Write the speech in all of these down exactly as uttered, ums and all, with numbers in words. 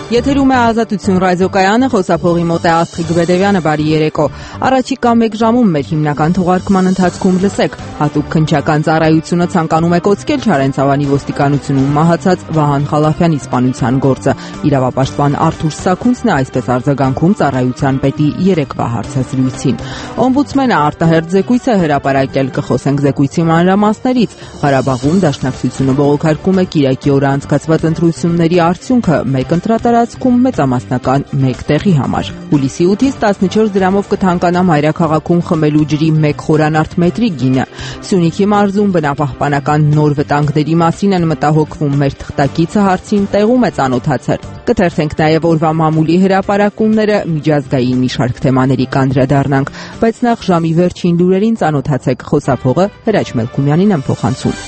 Եթերում է Ազատություն ռադիոկայանը, խոսափողի մոտ է Աստղիկ Բեդևյանը, բարի երեկո։ Առաջիկա մեկ ժամում մեր հիմնական թողարկման ընթացքում լսեք հատուկ քննչական ծառայությունը ցանկանում է կոծկել Չարենցավանի ոստիկանությունում մահացած Վահան Խալափյանի սպանության գործը։ Իրավապաշտպան Արթուր Սաքունցն է այսպես արձագանքում ծառայության պետի երեկվա հարցազրույցին։ Օմբուդսմենը արտահերթ զեկույց է հրապարակել, կխոսենք զեկույցի մանրամասներից։ Ղարաբաղում Դաշնակցությունը բողոքարկում է Կիրակի օրը անցկացված ընտրությունների արդյունքը մեկ ընտրատարածքում մեծամասնական մեկ տեղի համար։ Հուլիսի ութից տասնչորս դրամով կթանկանա մայրաքաղաքում խմելու ջրի մեկ խորանարդ մետրի գինը։ Սյունիքի մարզում բնապահպանական նոր վտանգների մասին են մտահոգվում, մեր թղթակիցը հարցին տեղում է ծանոթացել։ Կթերթենք նաև օրվա մամուլի հրապարակումները, միջազգային մի շարք թեմաների կանդրադառնանք, բայց նախ ժամի վերջին լուրերին ծանոթացեք, խոսափողը Հրաչ Մելքումյանին եմ փոխանցում։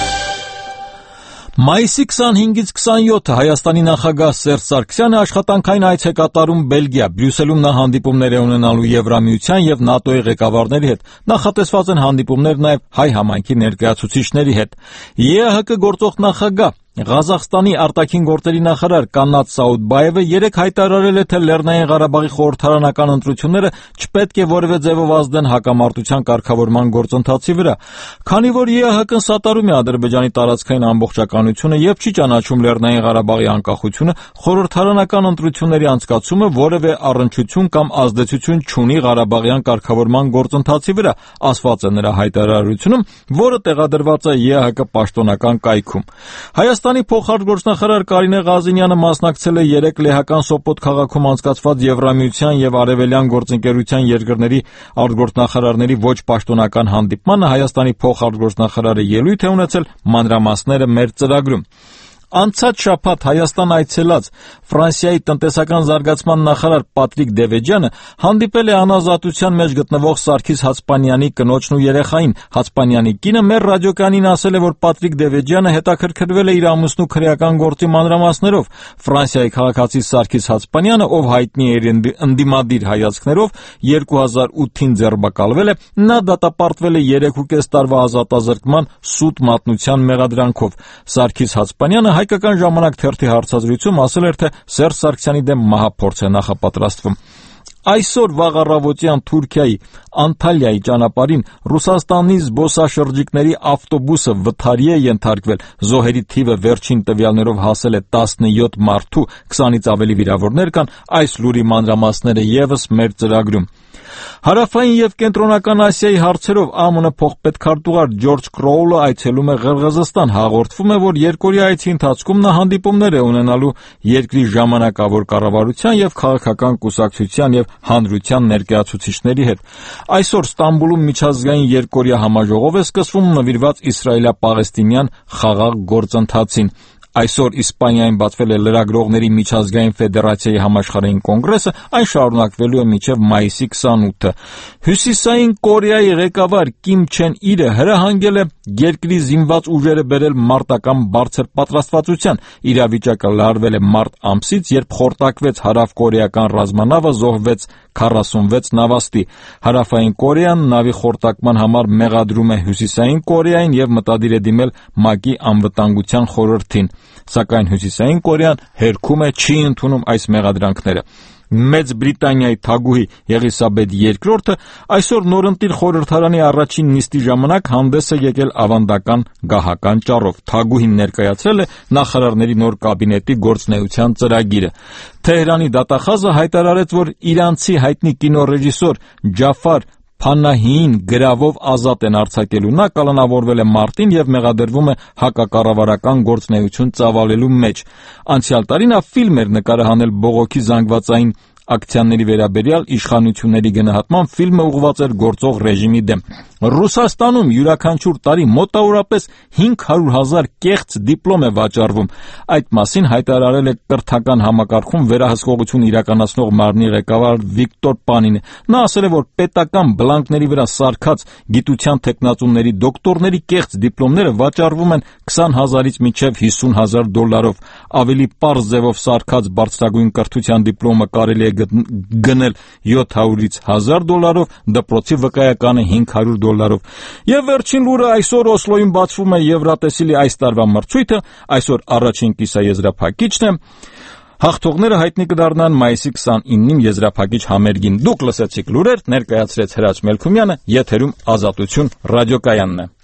Մայիսի քսանհինգից քսանյոթը Հայաստանի նախագահ Սերժ Սարգսյանը աշխատանքային այց է կատարում Բելգիա։ Բրյուսելում նա հանդիպումներ է ունենալու Եվրամիության եւ ՆԱՏՕ-ի ղեկավարների հետ։ Նախատեսված են հանդիպումներ նաեւ հայ համայնքի ներկայացուցիչների հետ։ ԵԱՀԿ գործող նախագահ Ղազախստանի արտաքին գործերի նախարար Կանատ Սաուդբաևը երեկ հայտարարել է, թե Լեռնային Ղարաբաղի խորհրդարանական ընտրությունները չպետք է որևէ ձևով ազդեն հակամարտության կարգավորման գործընթացի վրա, քանի որ ԵԱՀԿ-ն սատարում է Ադրբեջանի տարածքային ամբողջականությունը եւ չի ճանաչում Լեռնային Ղարաբաղի անկախությունը, խորհրդարանական ընտրությունների անցկացումը որևէ առնչություն կամ ազդեցություն չունի Ղարաբաղյան կարգավորման գործընթացի վրա, ասված է նրա հայտարարությունում, որը տեղադրված է ԵԱՀԿ պաշտոնական կայքում։ Հայաստանի փոխարտգործնախարար Կարինե Ղազինյանը մասնակցել է երեկ Լեհական Սոպոտ քաղաքում անցկացված Եվրամիության եւ Արևելյան գործընկերության երկրների արտգործնախարարների ոչ պաշտոնական հանդիպմանը Հայաստանի փոխարտգործնախարարը ելույթ է ունեցել, մանրամասները մեր ծրագրում։ Անցած շաբաթ Հայաստան այցելած Ֆրանսիայի տնտեսական զարգացման նախարար Պատրիկ Դևեջյանը հանդիպել է անազատության մեջ գտնվող Սարգիս Հացպանյանի կնոջն ու երեխային։ Հացպանյանի կինը մեր ռադիոկայանին ասել է, որ Պատրիկ Դևեջյանը հետաքրքրվել է իր ամուսնու քրեական գործի մանրամասներով։ Ֆրանսիայի քաղաքացի Սարգիս Հացպանյանը, ով հայտնի է իր ընդդիմադիր հայացքներով, երկու հազար ութին ձերբակալվել է, նա դատապարտվել է երեքուկես տարվա ազատազրկման սուտ մատնության մեղադրանքով։ Սարգիս Հացպանյանը Հայկական ժամանակ թերթի հարցազրույցում ասել էր, թե Սերժ Սարգսյանի դեմ մահափորձ է նախապատրաստվում։ Այսօր վաղ առավոտյան Թուրքիայի Անտալիայի ճանապարհին Ռուսաստանի զբոսաշրջիկների ավտոբուսը վթարի է ենթարկվել։ Զոհերի թիվը վերջին տվյալներով հասել է տասնյոթ մարդու, քսանից ավելի վիրավորներ կան։ Այս լուրի մանրամասները եւս մեր ծրագրում։ Հարավային եւ Կենտրոնական Ասիայի հարցերով ԱՄՆ փոխպետքարտուղար Ջորջ Կրոուլը այցելում է Ղրղըզստան։ Հաղորդվում է, որ երկօրյա այցի ընթացքում նա հանդիպումներ է ունենալու երկրի ժամանակավոր կառավարության եւ քաղաքական կուսակցության եւ հանրության ներկայացուցիչների հետ։ Այսօր Ստամբուլում միջազգային երկօրյա համաժողով է սկսվում նվիրված իսրայելա-պաղեստինյան խաղաղ գործընթացին։ Այսօր Իսպանիայում բացվել է Լրագրողների միջազգային ֆեդերացիայի համաշխարհային կոնգրեսը, այն շարունակվելու է մինչև մայիսի քսանութը։ Հյուսիսային Կորեայի ղեկավար Կիմ Չեն Իրը հրահանգել է երկրի զինված ուժերը բերել մարտական բարձր պատրաստվածության։ Իրավիճակը լարվել է մարտ ամսից, երբ խորտակվեց հարավկորեական ռազմանավը, զոհվեց քառասունվեց նավաստի։ Հարավային Կորեան նավի խորտակման համար մեղադրում է Հյուսիսային Կորեային եւ մտադիր է դիմել ՄԱԿ-ի անվտանգության խորհրդին։ Սակայն Հյուսիսային Կորեան հերքում է, չի ընդունում այս մեղադրանքները։ Մեծ Բրիտանիայի թագուհի Եղիսաբեթ երկրորդը այսօր նորընտիր խորհրդարանի առաջին նիստի ժամանակ հանդես է եկել ավանդական գահական ճառով։ Թագուհին ներկայացրել է նախարարների նոր կաբինետի գործունեության ծրագիրը։ Թեհրանի դատախազը հայտարարեց, որ իրանցի հայտնի կինոռեժիսոր Ջաֆար Փանահին գրավով ազատ են արձակելու։ Նա կալանավորվել է մարտին եւ մեղադրվում է հակակառավարական գործունեություն ծավալելու մեջ։ Անցյալ տարի նա ֆիլմ էր նկարահանել բողոքի զանգվածային ակցիաների վերաբերյալ իշխանությունների գնահատման ֆիլմը ուղղված էր գործող ռեժիմի դեմ։ Ռուսաստանում յուրաքանչյուր տարի մոտավորապես հինգ հարյուր հազար կեղծ դիպլոմ է վաճառվում։ Այդ մասին հայտարարել է կրթական համակարգում վերահսկողություն իրականացնող մարմնի ղեկավար Վիկտոր Պանինը։ Նա ասել է, որ պետական բլանկների վրա սարքած գիտության թեկնածուների դոկտորների կեղծ դիպլոմները վաճառվում են քսան հազարից մինչև հիսուն հազար դոլարով։ Ավելի պարզ ձևով սարքած բարձրագույն կրթության դիպլոմը կարելի է գնել յոթ հարյուրից հազար դոլարով, դպրոցի վկայականը հինգ հարյուր դոլարով։ Եվ վերջին լուրը, այսօր Օսլոյում բացվում է Եվրատեսիլի այս տարվա մրցույթը, այսօր առաջին կիսաեզրափակիչն է։ Հաղթողները հայտնի կդառնան մայիսի քսանինին եզրափակիչ համերգին։ Դուք լսեցիք լուրեր, ներկայացրեց Հրաչ Մելքումյանը, եթերում Ազատություն ռադիոկայանն է։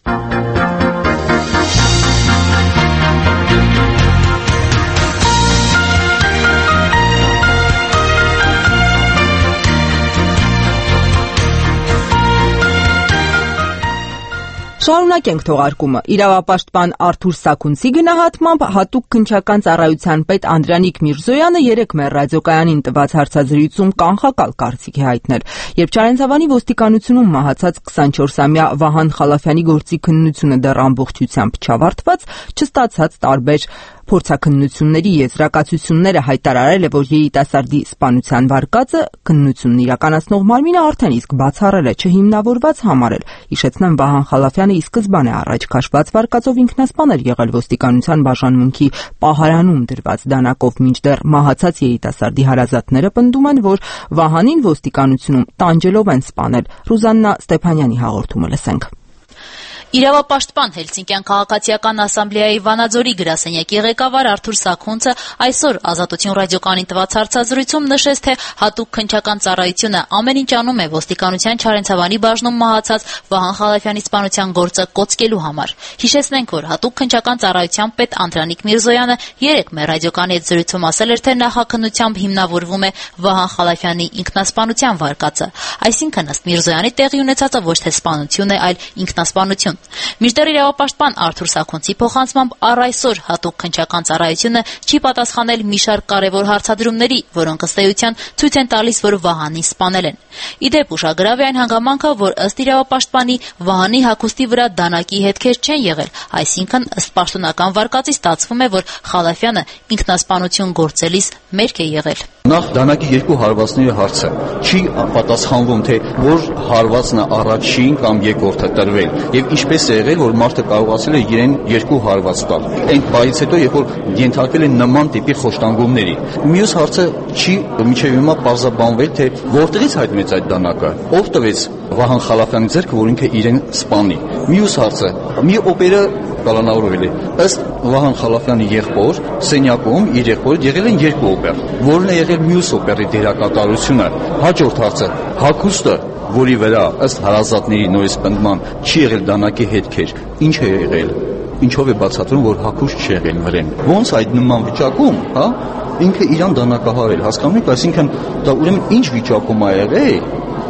Շարունակենք թողարկումը։ Իրավապաշտպան Արթուր Սաքունցի գնահատմամբ հատուկ քննչական ծառայության պետ Անդրանիկ Միրզոյանը երեկ մեր ռադիոկայանին տված հարցազրույցում կանխակալ կարծիք է հայտնել, երբ Չարենցավանի ոստիկանությունում մահացած քսանչորսամյա Վահան Խալափյանի գործի քննությունը դեռ ամբողջությամբ չավարտված, չստացած տարբեր փորձաքննությունների եզրակացությունները հայտարարել է, որ երիտասարդի սպանության վարկածը քննությունն իրականացնող մարմինը արդեն իսկ բացառել է, չհիմնավորված համարել։ Հիշեցնեմ, Վահան Խալափյանը ի սկզբանե առաջ քաշված վարկածով ինքնասպան էր եղել ոստիկանության բաժանմունքի պահարանում դրված դանակով, մինչդեռ մահացած երիտասարդի հարազատները պնդում են, որ Վահանին ոստիկանությունում տանջելով են սպանել։ Ռուզաննա Ստեփանյանի հաղորդումը լսենք։ Իրավապաշտպան Հելսինկյան քաղաքացիական ասամբլեայի Վանաձորի գրասենյակի ղեկավար Արթուր Սաքունցը այսօր Ազատություն ռադիոկայանին տված հարցազրույցում նշեց, թե հատուկ քննչական ծառայությունը ամեն ինչ անում է ոստիկանության Չարենցավանի բաժնում մահացած Վահան Խալափյանի սպանության գործը կոծկելու համար։ Հիշեցնենք, որ հատուկ քննչական ծառայության պետ Անդրանիկ Միրզոյանը երեկ մեր ռադիոկայանի հետ զրույցում ասել էր, թե նախաքննությամբ հիմնավորվում է Վահան Խալափյանի ինքնասպանության վարկածը, այսինքն ըստ Միրզոյանի տեղի ունեցածը ոչ թե սպանություն է, այլ ինքնասպանություն։ Մինչդեռ իրավապաշտպան Արթուր Սաքունցի փոխանցմամբ առ այսօր հատուկ քննչական ծառայությունը չի պատասխանել մի շարք կարևոր հարցադրումների, որոնք ըստ էության ցույց են տալիս, որ Վահանին սպանել են։ Ի դեպ, ուշագրավ է այն հանգամանքը, որ ըստ իրավապաշտպանի Վահանի հագուստի վրա դանակի հետքեր չեն եղել, այսինքն ըստ պաշտոնական վարկածի ստացվում է, որ Խալափյանը ինքնասպանություն գործելիս մերկ է եղել։ Նախ դանակի երկու հարվածների հարցը չի պատասխանվում, թե որ հարվածն է առաջին կամ երկրորդը տրվել եւ ինչպես է եղել, որ մարդը կարողացել է իրեն երկու հարված տալ։ Այն բայից հետո, երբ որ ենթարկվել են նման տիպի խոշտանգումների։ Մյուս հարցը չի մինչեւ հիմա պարզաբանվել, թե որտեղից հայտնվեց այդ դանակը, ով տվեց Վահան Խալափյանի ձեռքը, որ ինքը իրեն սպանի։ Մյուս հարցը մի օպերա կալանավորվել է։ Ըստ Վահան Խալափյանի եղբոր սենյակում իր եղբորը եղել են երկու օպեր, որն է եղել մյուս օպերի դերակատարությունը։ Հաջորդ հարցը հագուստը, որի վրա ըստ հարազատների նույնիսկ պնդման չի եղել դանակի հետքեր, ինչ է եղել, ինչով է բացատրում, որ հագուստ չի եղել վրան։ Ոնց այդ նման վիճակում, հա, ինքը իրան դանակահարել, հասկանում եք, այսինքն դա ուրեմն ինչ վիճակում է եղել,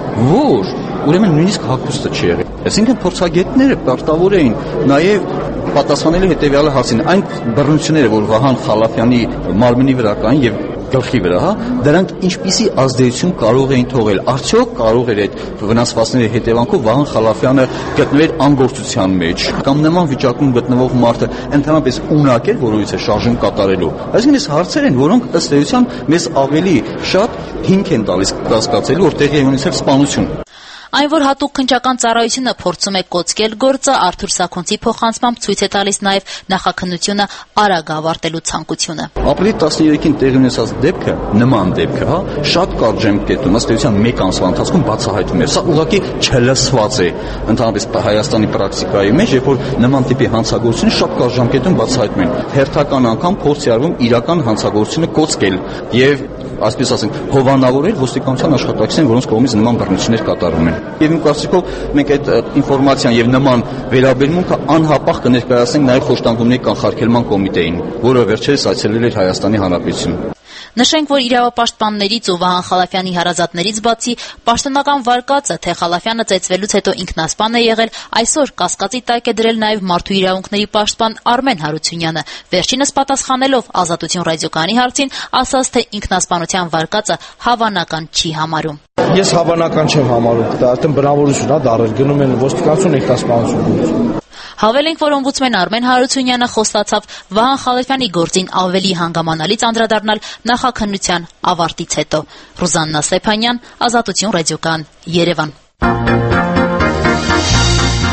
որ ուրեմն նույնիսկ հագուստը չի եղել։ Այսինքն փորձագետները պարտավոր էին նաև պատասխանելու հետևյալ հարցին, այն բռնությունները, որ Վահան Խալափյանի մարմնի վրա կային եւ գլխի վրա, հա, դրանք ինչպիսի ազդեցություն կարող էին թողել։ Արդյոք կարող էր այդ վնասվածքների հետևանքով Վահան Խալափյանը գտնվել անգործության մեջ, կամ նման վիճակում գտնվող մարդը ընդհանրապես ունակ էր, որոնից է շարժում կատարելու։ Այսինքն այս հարցեր են, որոնք ըստ էության մեզ ավելի շատ հիմք են տալիս կասկածելու, որ տեղի է ունեցել սպանություն։ Այն, որ հատուկ քննչական ծառայությունը փորձում է կոծկել գործը, Արթուր Սաքունցի փոխանցմամբ ցույց է տալիս նաև նախաքննությունը արագ ավարտելու ցանկությունը։ Ապրիլի տասներեքին տեղի ունեցած դեպքը, նման դեպքը, հա, շատ կարճ ժամկետում, ըստ էության մեկ ամսվա ընթացքում բացահայտվում է։ Սա ուղղակի չլսված է ընդհանրապես Հայաստանի պրակտիկայի մեջ, երբ որ նման տիպի հանցագործությունը շատ կարճ ժամկետում բացահայտվում են։ Հերթական անգամ փորձ է արվում իրական հանցագործությունը կոծկել եւ, այսպես ասենք, հովանավորել ոստիկանության աշխատակիցներին, որոնց կողմից նման բռնություններ կատարվում են։ Եվ իմ կարծիքով մենք այդ ինֆորմացիան եւ նման վերաբերմունքը անհապաղ կներկայացնենք նաեւ խոշտանգումների կանխարգելման կոմիտեին, որը վերջերս այցելել էր Հայաստանի Հանրապետություն։ Նշենք, որ իրավապաշտպաններից ու Վահան Խալափյանի հարազատներից բացի պաշտոնական վարկածը, թե Խալափյանը ծեծվելուց հետո ինքնասպան է եղել, այսօր կասկածի տակ է դրել նաև մարդու իրավունքների պաշտպան Արմեն Հարությունյանը, վերջինս պատասխանելով Ազատություն ռադիոկայանի հարցին, ասաց, թե ինքնասպանության վարկածը հավանական չի համարում։ Ես հավանական չեմ համարում, դա արդեն բնավորություն է դարձել, գնում են ոստիկանություն ինքնասպանություն։ Հավելենք, որ օմբուդսմեն Արմեն Հարությունյանը խոստացավ Վահան Խալափյանի գործին ավելի հանգամանալից անդրադառնալ նախաքննության ավարտից հետո։ Ռուզաննա Ստեփանյան, Ազատություն ռադիոկայան, Երևան։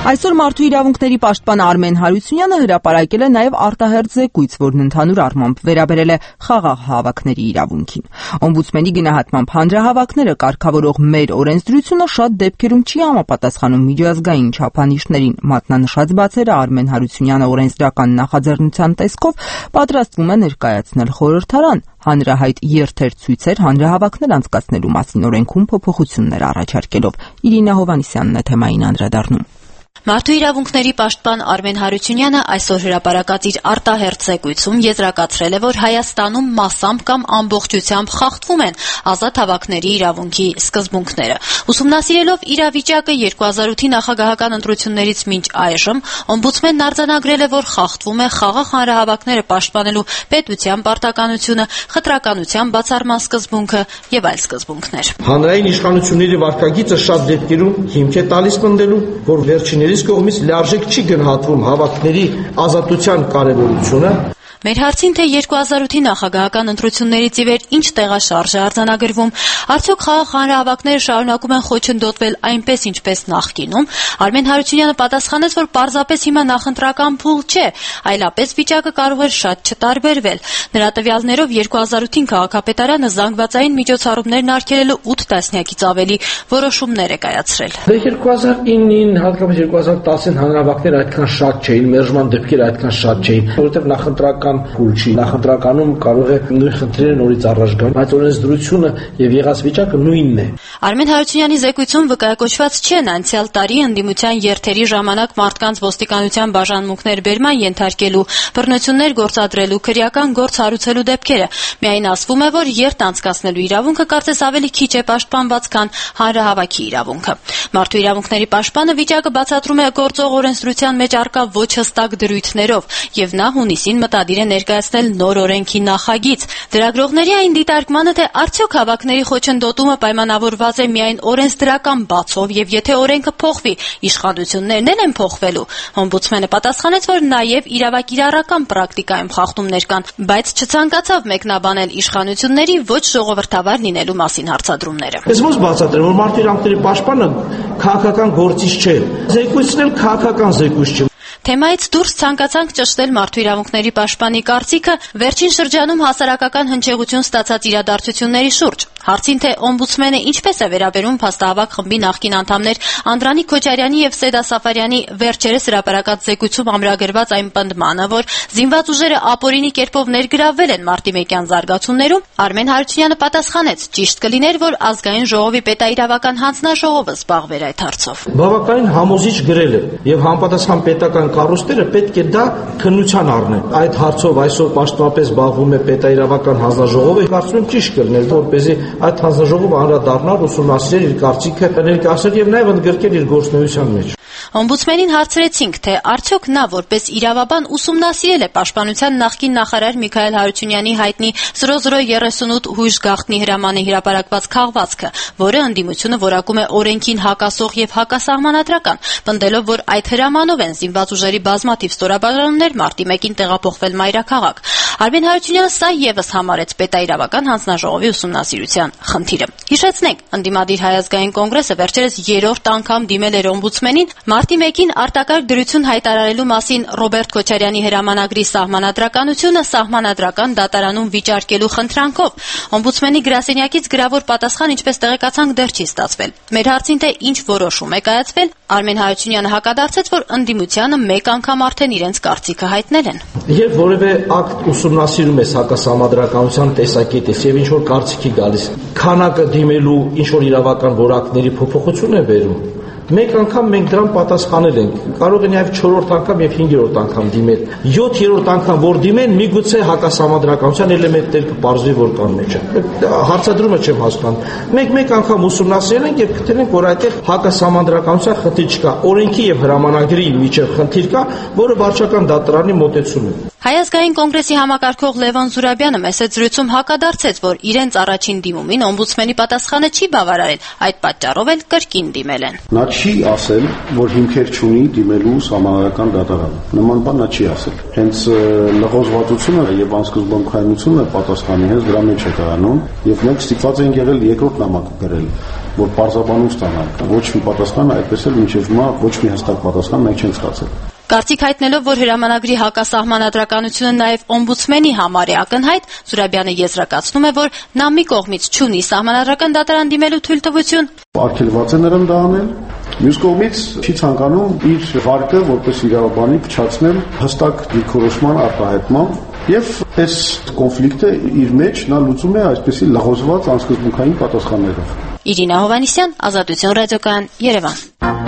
Այսօր Մարդու իրավունքների պաշտպան Արմեն Հարությունյանը հրապարակել է նաև արտահերթ զեկույց, որն ընդհանուր առմամբ վերաբերել է խաղաղ հավաքների իրավունքին։ Օմբուդսմենի գնահատմամբ հանրահավաքները կարգավորող մեր օրենսդրությունը շատ դեպքերում չի համապատասխանում միջազգային չափանիշներին։ Մատնանշած բացերը Արմեն Հարությունյանը օրենսդրական նախաձեռնության տեսքով պատրաստվում է ներկայացնել խորհրդարան։ Հանրահայտ երթեր-ցույցեր հանրահավաքներ անցկացնելու մասին օրենքում փոփոխություններ առաջարկելով։ Իրինա Հովհաննիսյանն է թեմային անդրադառնում։ Մարդու իրավունքների պաշտպան Արմեն Հարությունյանը այսօր հրապարակած իր արտահերթ զեկույցում եզրակացրել է, որ Հայաստանում մասամբ կամ ամբողջությամբ խախտվում են ազատ հավաքների իրավունքի սկզբունքները։ Ուսումնասիրելով իրավիճակը երկու հազար ութի նախագահական ընտրություններից մինչ այժմ, օմբուդսմենն արձանագրել է, որ խախտվում է խաղաղ հանրահավաքները պաշտպանելու պետության պարտականությունը, խտրականության բացառման սկզբունքը եւ այլ սկզբունքներ։ Հանրային իշխանությունների վարքագիծը շատ դեպքերում հիմք է տալիս պնդելու, որ վերջին կողմից լիարժեք չի գնահատվում հավաքների ազատության կարևորությունը։ Մեր հարցին, թե երկու հազար ութի նախագահական ընտրություններից ի վեր ինչ տեղաշարժ է արձանագրվում, արդյոք խաղաղ հանրահավաքները շարունակում են խոչընդոտվել այնպես, ինչպես նախկինում, Արմեն Հարությունյանը պատասխանեց, որ պարզապես հիմա նախընտրական փուլ չէ, այլապես վիճակը կարող էր շատ չտարբերվել։ Նրա տվյալներով երկու հազար ութին քաղաքապետարանը զանգվածային միջոցառումներն արգելելու ութ տասնյակից ավելի որոշումներ է կայացրել։ երկու հազար ինին, հատկապես երկու հազար տասին հանրահավաքները այդքան շատ չէին, մերժման դեպքերը այդքան շատ չէին, որովհետև նախընտրական փուլ չի։ Նախընտրականում կարող է նույն խնդիրը նորից առաջ գալ, բայց օրենսդրությունը եւ եղած վիճակը նույնն է։ Արմեն Հարությունյանի զեկույցում վկայակոչված չեն անցյալ տարի ընդդիմության երթերի ժամանակ մարդկանց ոստիկանության բաժանմունքներ բերման ենթարկելու, բռնություններ գործադրելու, քրեական գործ հարուցելու դեպքերը։ Միայն ասվում է, որ երթ անցկացնելու իրավունքը կարծես ավելի քիչ է պաշտպանված, քան հանրահավաքի իրավունքը։ Մարդու իրավունքների պաշտպանը վիճակը բացատրում է գործող օրենսդրության մեջ առկա ոչ հստակ դրույթներով, եւ նա հունիսին մտադիր է ներկայացնել նոր օրենքի նախագիծ։ Լրագրողների այն դիտարկմանը, թե արդյոք հավաքների խոչընդոտումը պայմանավորված է միայն օրենսդրական բացով եւ եթե օրենքը փոխվի, իշխանություններն էլ են փոխվելու։ Օմբուդսմենը պատասխանեց, որ նաեւ իրավակիրառական պրակտիկայում խախտումներ կան, բայց չցանկացավ մեկնաբանել իշխանությունների ոչ ժողովրդավար լինելու մասին հարցադրումները։ Ես ոնց բացատրեմ, որ մարդու իրավունքների պաշտպանը քաղաքական գործիչ չէ։ Զեկույցն էլ քաղաքական զեկույց չէ։ Թեմայից դուրս ցանկացանք ճշտել մարդու իրավունքների պաշտպանի կարծիքը վերջին շրջանում հասարակական հնչեղություն ստացած իրադարձությունների շուրջ։ Հարցին, թե օմբուդսմենը ինչպես է վերաբերում փաստահավաք խմբի նախկին անդամներ Անդրանիկ Քոչարյանի եւ Սեդա Սաֆարյանի վերջերս հրապարակած զեկույցում ամրագրված այն պնդմանը, որ զինված ուժերը ապօրինի կերպով ներգրավվել են մարտի մեկյան զարգացումներում, Արմեն Հարությունյանը պատասխանեց. ճիշտ կլիներ, որ ազգային ժողովի պետաիրավական հանձնաժողովը զբաղվեր այդ հարցով։ Բավականին համոզիչ գրել է եւ համապատասխան պետական կառույցները պետք է դա քննության առնեն։ Այդ հարցով այսօր պաշտոնապես զբաղվում է պետաիրավական հանձնաժողովը, կարծում եմ ճիշտ կլիներ, որպեսզի այդ հանձնաժողովը անդրադառնար, ուսումնասիրեր իր կարծիքը, ներկայացներ եւ նաեւ ընդգրկեր իր գործունեության մեջ։ Օմբուդսմենին հարցրեցինք, թե արդյոք նա որպես իրավաբան ուսումնասիրել է պաշտպանության նախկին նախարար Միքայել Հարությունյանի հայտնի զրո զրո երեսունութ հույժ գաղտնի հրամանի հրապարակված քաղվածքը, որը ընդդիմությունը որակում է օրենքին հակասող եւ հակասահմանադրական, պնդելով, որ այդ հրամանով են զինված ուժերի բազմաթիվ ստորաբաժանումներ մարտի մեկին տեղափոխվել մայրաքաղաք։ Արմեն Հարությունյանը սա եւս համարեց պետաիրավական հանձնաժողովի ուսումնասիրության խնդիրը։ Հիշեցնենք, ընդդիմադիր Հայ ազգային կոնգրեսը վերջերս երրորդ անգամ դիմել էր օմբուդսմենին մարտի մեկին արտակարգ դրություն հայտարարելու մասին Ռոբերտ Քոչարյանի հրամանագրի սահմանադրականությունը սահմանադրական դատարանում վիճարկելու խնդրանքով։ Օմբուդսմենի գրասենյակից գրավոր պատասխան, ինչպես տեղեկացանք, դեռ չի ստացվել։ Մեր հարցին, թե ինչ որոշում է կայացվել, Արմեն Հարությունյանը հակադարձեց, որ ընդդիմությանը մեկ անգամ արդեն իրենց կարծիքը հայտնել են։ Երբ որևէ ակտ ուսումնասիրում ես հակասահմանադրականության տեսակետից եւ ինչ որ կարծիքի գալիս, քանակը դիմելու ինչ որ իրավական որակների փոփոխություն է բերում։ Մեկ անգամ մենք դրան պատասխանել ենք, կարող է նաև չորրորդ անգամ եւ հինգերորդ անգամ դիմել։ յոթերորդ անգամ որ դիմեն, միգուցե հակասահմանադրականության էլեմենտներ կպարզվի, որ կան մեջը։ Հարցադրումը չեմ հասկանում։ Մենք մեկ անգամ ուսումնասիրել ենք եւ գտել ենք, որ այդտեղ հակասահմանադրականության խնդիր չկա։ Օրենքի եւ հրամանագրի միջև խնդիր կա, որը վարչական դատարանի մոտեցում է։ Հայ ազգային կոնգրեսի համակարգող Լևոն Զուրաբյանը մեծ զրույցում հակադարձեց, որ իրենց առաջին դիմումին օմբուդսմենի պատասխանը չի բավարարել, այդ պատճառով էլ կրկին դիմել են։ Նա չի ասել, որ հիմքեր չունի դիմելու սահմանադրական դատարանը։ Նման բան նա չի ասել։ Հենց լղոզվածությունը եւ անսկզբունքայնությունը պատասխանի հենց դրա մեջ է կայանում, եւ մենք ստիպված ենք եղել երկրորդ նամակ գրել, որ պարզաբանում ստանանք։ Ոչ մի պատասխան, այդպես էլ մինչև հիմա ոչ մի հստակ պատասխան մենք չենք ստացել։ Կարծիք հայտնելով, որ հրամանագրի հակասահմանադրականությունը նաև օմբուդսմենի համար է ակնհայտ, Զուրաբյանը եզրակացնում է, որ նա մի կողմից չունի սահմանադրական դատարան դիմելու թույլտվություն։ Արգելված է նրան դա անել, մյուս կողմից չի ցանկանում իր վարկը որպես իրավաբանի փչացնել հստակ դիրքորոշման արտահայտմամբ եւ այս կոնֆլիկտը իր մեջ նա լուծում է այսպեսի լղոզված անսկզբունքային պատասխաններով։ Իրինա Հովհաննիսյան, Ազատություն ռադիոկայան, Երևան։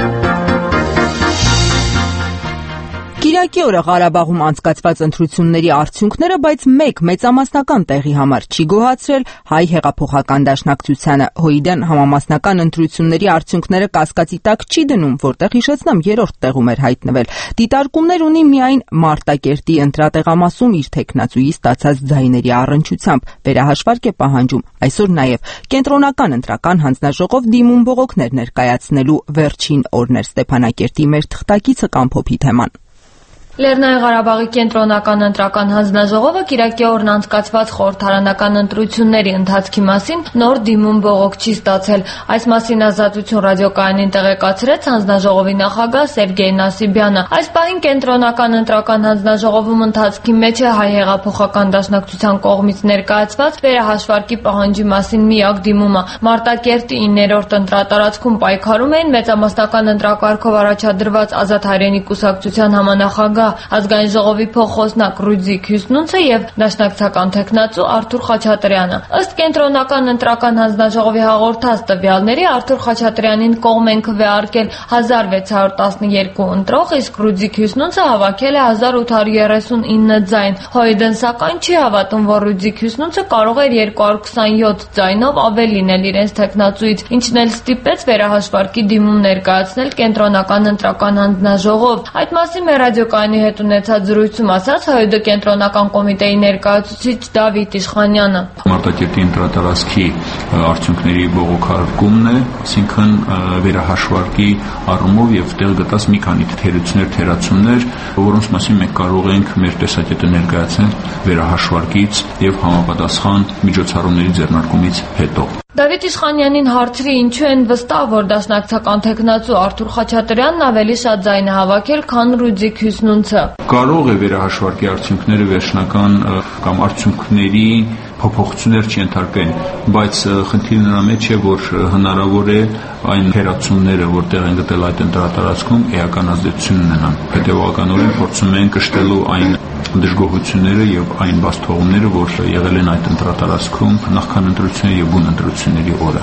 Կիրակի օրը Ղարաբաղում անցկացված ընտրությունների արդյունքները, բայց մեկ մեծամասնական տեղի համար չի գոհացրել հայ հեղափոխական դաշնակցությանը։ ՀՅԴ-ն համամասնական ընտրությունների արդյունքները կասկածի տակ չի դնում, որտեղ հիշեցնեմ երրորդ տեղում էր հայտնվել։ Դիտարկումներ ունի միայն Մարտակերտի ընտրատեղամասում իր թեկնածուի ստացած ձայների առնչությամբ, վերահաշվարկ է պահանջում այսօր նաև կենտրոնական ընտրական հանձնաժողով դիմում բողոքներ ներկայացնելու վերջին օրն էր Ստեփանակերտի մեր թղթակիցը կամփոփի թեման։ Լեռնային Ղարաբաղի կենտրոնական ընտրական հանձնաժողովը կիրակի օրն անցկացված խորհրդարանական ընտրությունների ընթացքի մասին նոր դիմում բողոք չի ստացել։ Այս մասին Ազատություն ռադիոկայանին տեղեկացրեց հանձնաժողովի նախագահ Սերգեյ Նասիբյանը։ Այս պահին կենտրոնական ընտրական հանձնաժողովում ընթացքի մեջ է հայ հեղափոխական դաշնակցության կողմից ներկայացված վերահաշվարկի պահանջի մասին միակ դիմումը։ Մարտակերտի իններորդ ընտրատարածքում պայքարում էին մեծամասնական ընտրակարգով առաջադրված Ազատ հայրենի կուսակցության համանախագահ Ազգային ժողովի փոխխոսնակ Ռուդզիկ Հյուսնունցը եւ դաշնակցական թեկնածու Արթուր Խաչատրյանը։ Ըստ կենտրոնական ընտրական հանձնաժողովի հաղորդած տվյալների Արթուր Խաչատրյանին կողմ են քվեարկել հազար վեց հարյուր տասնյոթ ընտրող, իսկ Ռուդզիկ Հյուսնունցը հավաքել է հազար ութ հարյուր երեսունինը ձայն։ ՀՅԴ-ն սակայն չի հավատում, որ Ռուդզիկ Հյուսնունցը կարող էր երկու հարյուր քսանյոթ ձայնով ավելի լինել իրենց թեկնածուից, ինչն էլ ստիպեց վերահաշվարկի դիմում ներկայացնել կենտրոնական ընտրական հանձնաժողով։ Այդ մասին մեր ռադիոկայանի հետ ունեցած զրույցում ասաց ՀՅԴ կենտրոնական կոմիտեի ներկայացուցիչ Դավիթ Իշխանյանը։ Մարտակերտի ընտրատարածքի արդյունքների բողոքարկումն է, այսինքն վերահաշվարկի առումով եւ տեղ գտած մի քանի թերություններ, թերացումներ, որոնց մասին մենք կարող ենք մեր տեսակետը ներկայացնել վերահաշվարկից եւ համապատասխան միջոցառումների ձեռնարկումից հետո։ Դավիթ Իշխանյանին հարցրի ինչու են վստահ, որ դաշնակցական թեկնածու Արթուր Խաչատրյանն ավելի շատ ձայն է հավաքել, քան Ռուդզիկ Հյուսնունցը։ Կարող է վերահաշվարկի արդյունքները վերջնական կամ արդյունքների փոփոխություններ չընթարկեն, բայց խնդիրը նրա մեջ է, որ հնարավոր է այն թերացումները, որտեղ են գտել այդ ընտրատարածքում, էական ազդեցություն ունենան։ Հետևողականորեն փորձում են կշտելու այն դժգոհությունները եւ այն բացթողումները, որ եղել են այդ ընտրատարածքում նախքան ընտրությունների եւ բուն ընտրությունների օրը։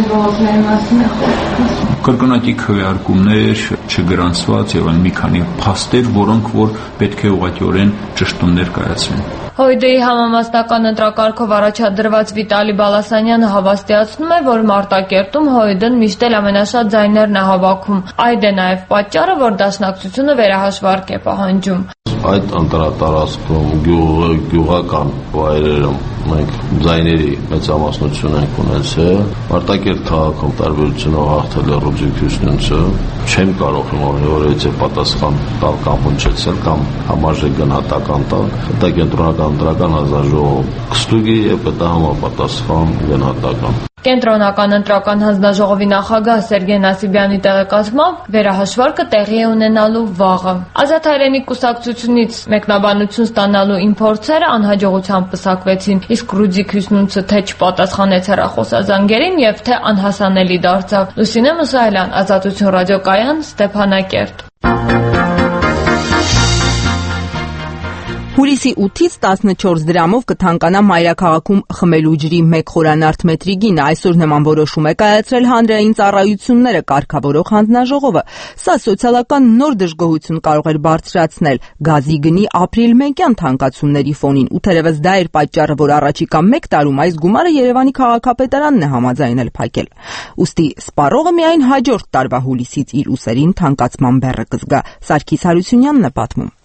Կրկնակի քվեարկումներ, չգրանցված եւ այն մի քանի փաստեր, որոնք որ պետք է ուղղակիորեն ճշտումներ կայացվեն։ ՀՅԴ-ի համամասնական ընտրակարգով առաջադրված Վիտալի Բալասանյանը հավաստիացնում է, որ Մարտակերտում ՀՅԴ-ն միշտ էլ ամենաշատ ձայներն է հավաքում։ Այդ է նաև պատճառը, որ դաշնակցությունը վերահաշվարկ է պահանջում։ Այդ ընտրատարածքում գյուղական վայրերում մենք ձայների մեծամասնություն ենք ունեցել։ Մարտակերտ քաղաքում տարբերությունով հաղթել է Ռուդզիկ Հյուսնունցը։ Չեմ կարող հիմա որևէ պատասխան տալ կամ հնչեցնել կամ համարժեք գնահատական տալ։ Դա կենտրոնական ընտրական հանձնաժողով կստուգի եւ կտա համապատասխան գնահատական։ Կենտրոնական ընտրական հանձնաժողովի նախագահ Սերգեյ Նասիբյանի տեղեկացմամբ վերահաշվարկը տեղի է ունենալու վաղը։ Ազատ հայրենի կուսակցությունից մեկնաբանություն ստանալու իմ փորձերը անհաջողությամբ պսակվեցին, իսկ Ռուդզիկ Հյուսնունցը թե չպատասխանեց հեռախոսազանգերին եւ թե անհասանելի դարձավ։ Լուսինե Մուսայելյան, Ազատություն ռադիոկայան, Ստեփանակերտ։ Հուլիսի ութից տասնչորս դրամով կթանկանա մայրաքաղաքում խմելու ջրի մեկ խորանարդ մետրի գինը։ Այսօր նման որոշում է կայացրել հանրային ծառայությունները կարգավորող հանձնաժողովը։ Սա սոցիալական նոր դժգոհություն կարող էր բարձրացնել գազի գնի ապրիլ-մեկյան թանկացումների ֆոնին, ու թերևս դա էր պատճառը, որ առաջիկա մեկ տարում այս գումարը Երևանի քաղաքապետարանն է համաձայնել փակել։ Ուստի սպառողը միայն հաջորդ տարվա հուլիսից իր ուսերին թանկացման բեռը կզգա։ Սարգիս Հարությունյանն է պատմում։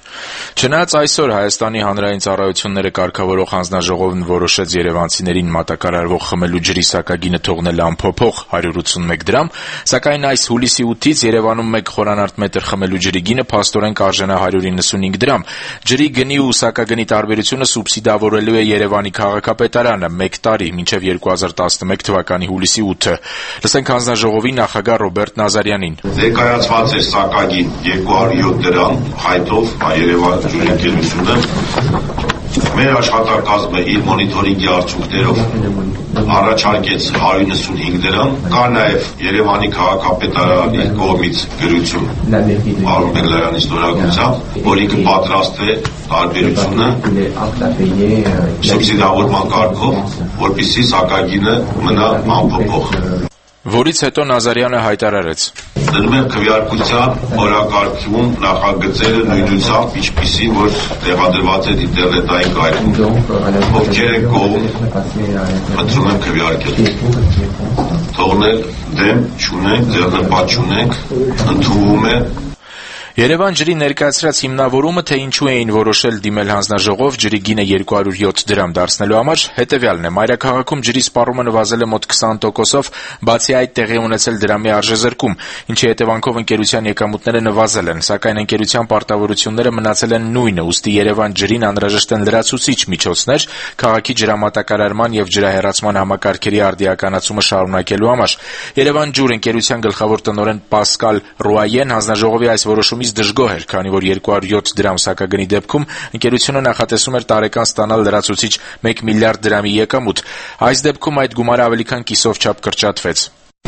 Չնայած այսօր Հայաստանի հանրային ծառայությունները կարգավորող հանձնաժողովն որոշեց երևանցիներին մատակարարվող խմելու ջրի սակագինը թողնել անփոփոխ հարյուր ութսունմեկ դրամ, սակայն այս հուլիսի ութից Երևանում մեկ խորանարդ մետր խմելու ջրի գինը փաստորեն կարժենա հարյուր իննսունհինգ դրամ։ Ջրի գնի ու սակագնի տարբերությունը սուբսիդավորելու է Երևանի քաղաքապետարանը մեկ տարի, մինչև երկու հազար տասնմեկ թվականի հուլիսի ութը։ Լսենք հանձնաժողովի նախագահ Ռոբերտ Նազարյանին։ Ներկայացված է սակագին երկու հարյուր յոթ դրամ հայտով Երևան ջրընկերությունը մեր աշխատակազմը իր մոնիթորինգի արդյունքներով առաջարկեց հարյուր իննսունհինգ դրամ, կա նաև Երևանի քաղաքապետարանի կողմից գրություն Արոն Բեգլարյանի ստորագրությամբ, որի կպատրաստվի տարբերությունը սուբսիդավորման կարգով, որպեսզի սակագինը մնա անփոփոխ։ Որից հետո Նազարյանը հայտարարեց. Դնում եմ քվեարկության օրակարգում նախագծերը նույնությամբ, ինչպիսին որ տեղադրված է ինտերնետային կայքում, ովքեր են կողմ, խնդրում եմ քվեարկել։ Թողնել դեմ չունենք, ձեռնպատ չունենք, ընդունվում է։ Երևան ջրի ներկայացրած հիմնավորումը, թե ինչու էին որոշել դիմել հանձնաժողով ջրի գինը երկու հարյուր յոթ դրամ դարձնելու համար, հետևյալն է. մայրաքաղաքում ջրի սպառումը նվազել է մոտ քսան տոկոսով, բացի այդ տեղի ունեցել դրամի արժեզրկում, ինչի հետևանքով ընկերության եկամուտները նվազել են, սակայն ընկերության պարտավորությունները մնացել են նույնը, ուստի Երևան ջրին անհրաժեշտ են լրացուցիչ միջոցներ քաղաքի ջրամատակարարման եւ ջրահեռացման համակարգերի արդիականացումը շարունակելու համար։ Երևան ջուր ընկերության գլխավոր տնօրեն Պասկալ Ռուայեն հանձնաժողովի այս որոշումից դժգոհ էր, քանի որ երկու հարյուր յոթ դրամ սակագնի դեպքում ընկերությունը նախատեսում էր տարեկան ստանալ լրացուցիչ մեկ միլիարդ դրամի եկամուտ։ Այս դեպքում այդ գումարը ավելի քան կիսով չափ կրճատվեց։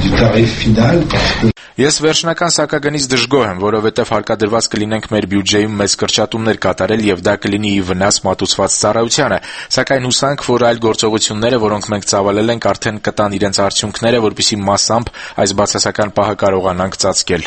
Ես վերջնական սակագնից դժգոհ եմ, որովհետև հարկադրված կլինենք մեր բյուջեում մեծ կրճատումներ կատարել եւ դա կլինի ի վնաս մատուցված ծառայությանը, սակայն հուսանք, որ այլ գործողությունները, որոնք մենք ծավալել ենք, արդեն կտան իրենց արդյունքները, որպեսզի massամբ այս բացասական պահը կարողանանք ծածկել։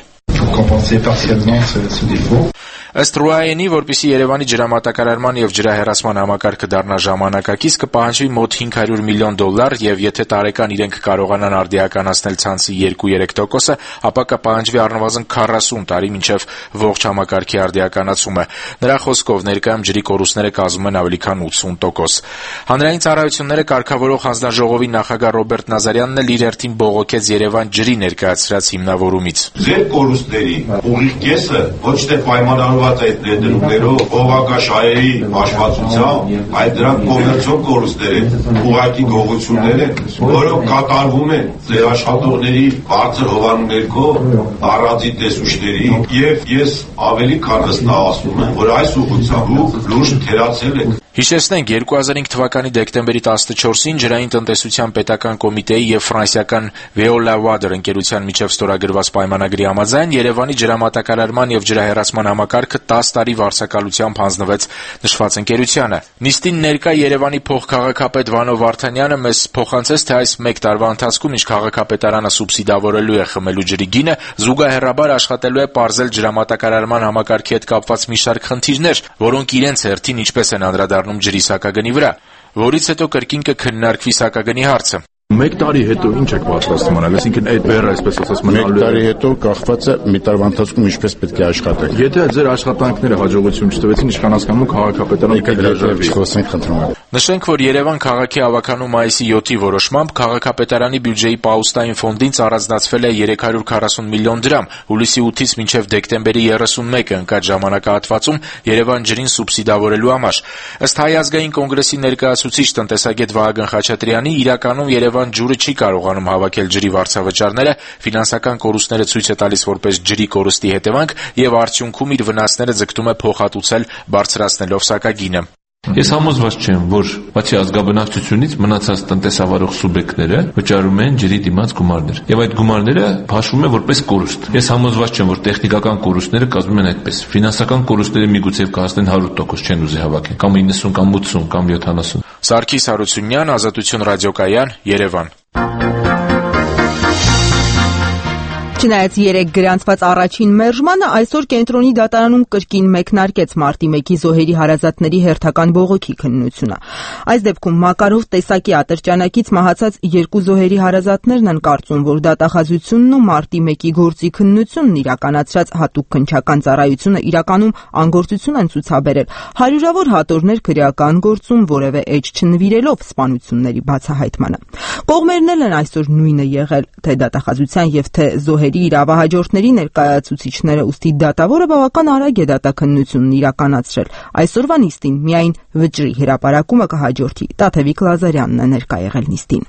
Ըստ Ռուայենի, որպեսզի Երևանի ջրամատակարարման եւ ջրահեռացման համակարգը դառնա ժամանակակից, կպահանջվի մոտ հինգ հարյուր միլիոն դոլար եւ եթե տարեկան իրենք կարողանան արդիականացնել ցանցի երկու-երեք տոկոսը, ապա կպահանջվի առնվազն քառասուն տարի մինչեւ ողջ համակարգի արդիականացումը։ Նրա խոսքով ներկայում ջրի կորուստները կազմում են ավելի քան ութսուն տոկոս։ Հանրային ծառայությունները կարգավորող հանձնաժողովի նախագահ Ռոբերտ Նազարյանն էլ իր հերթին բողոքեց Երևան ջրի ներկայացրած հիմնավորումից։ Ձեր կորուստների ուղիղ կեսը ոչ թե պայմանավորված է այդ ներդրումներով, օղակաշահերի հաշվացությամբ, այլ դրանք կոմերցիոն կորուստներ են, ուղղակի գողություններ են, որոնք կատարվում են ձեր աշխատողների բարձր հովանու ներքո, առանձին տեսուչների, եւ ես ավելի քան վստահում եմ, որ այս ուղղությամբ դուք լուրջ թերացել եք։ Հիշեցնենք, երկու հազար հինգ թվականի դեկտեմբերի տասնչորսին ջրային տնտեսության պետական կոմիտեի եւ ֆրանսիական Veolia Water ընկերության միջև ստորագրված պայմանագրի համաձայն Երևանի ջրամատակարարման եւ ջրահեռացման համակարգը տասը տարի վարձակալությամբ հանձնվեց նշված ընկերությանը։ Նիստին ներկա Երևանի փոխքաղաքապետ Վանո Վարդանյանը մեզ փոխանցեց, թե այս մեկ տարվա ընթացքում ինչ քաղաքապետարանը սուբսիդավորելու է խմելու ջրի գինը, զուգահեռաբար աշխատելու է պարզել ջրամատակարարման համակարգի հետ կապված մի շարք խնդիրներ, որոնք իրենց հերթին ինչպես են անդրադառնում ջրի սակագնի վրա, որից հետո կրկին կքննարկվի սակագնի հարցը։ Մեկ տարի հետո ինչ եք պատրաստում անել, այսինքն այդ բեռը այսպես ասած մնալու է։ Մեկ տարի հետո կախված է մի տարվա ընթացքում ինչպես պետք է աշխատեք։ Եթե ձեր աշխատանքները հաջողություն չտվեցին, ինչքան հասկանում քաղաքապետարանը կհրաժարվի։ Խոսենք, խնդրում եմ։ Նշենք, որ Երևան քաղաքի ավականու մայիսի յոթի որոշմամբ քաղաքապետարանի բյուջեի պաուստային ֆոնդից առանձնացվել է երեք հարյուր քառասուն միլիոն դրամ, հուլիսի ութից մինչև դեկտեմբերի երեսունմեկը ընկած ժամանակահատվածում Երևան ջրին սուբսիդավորելու համար։ Ըստ Հայ ազգային կոնգրեսի ներկայացուցիչ տնտեսագետ Վահագն Խաչատրյանի, իրականում Երևան ջուրը չի կարողանում հավաքել ջրի վարձավճարները, ֆինանսական կորուստները ցույց է տալիս որպես ջրի կորստի հետևանք եւ արդյունքում իր վնասները ձգտում է փոխհատուցել բարձրացնելով սակագինը։ Ես համոզված չեմ, որ բացի ազգաբնակչությունից մնացած տնտեսավարող սուբյեկտները վճարում են ջրի դիմաց գումարներ, եւ այդ գումարները հաշվում են որպես կորուստ։ Ես համոզված չեմ, որ տեխնիկական կորուստները կազմում են այդպես։ Ֆինանսական կորուստները միգուցե կհասնեն հարյուր տոկոս չեն ուզի հավաքեն, կամ իննսուն կամ ութսուն կամ յոթանասուն։ Սարգիս Հարությունյան, Ազատություն ռադիոկայան, Երևան։ Չնայած երեք գրանցված առաջին մերժմանը, այսօր կենտրոնի դատարանում կրկին մեկնարկեց մարտի մեկի զոհերի հարազատների հերթական բողոքի քննությունը։ Այս դեպքում Մակարով տեսակի ատրճանակից մահացած երկու զոհերի հարազատներն են կարծում, որ դատախազությունն ու մարտի մեկի գործի քննությունն իրականացրած հատուկ քննչական ծառայությունը իրականում անգործություն են ցուցաբերել, հարյուրավոր հատորներ քրեական գործում որևէ էջ չնվիրելով սպանությունների բացահայտմանը։ Կողմերն են այսօր նույնը եղել, թե դատախազության եւ թե զոհերի իրավահաջորդների ներկայացուցիչները, ուստի դատավորը բավական արագ է դատաքննությունն իրականացրել։ Այսօրվա նիստին միայն վճռի հրապարակումը կհաջորդի։ Տաթևիկ Լազարյանն է ներկա եղել նիստին։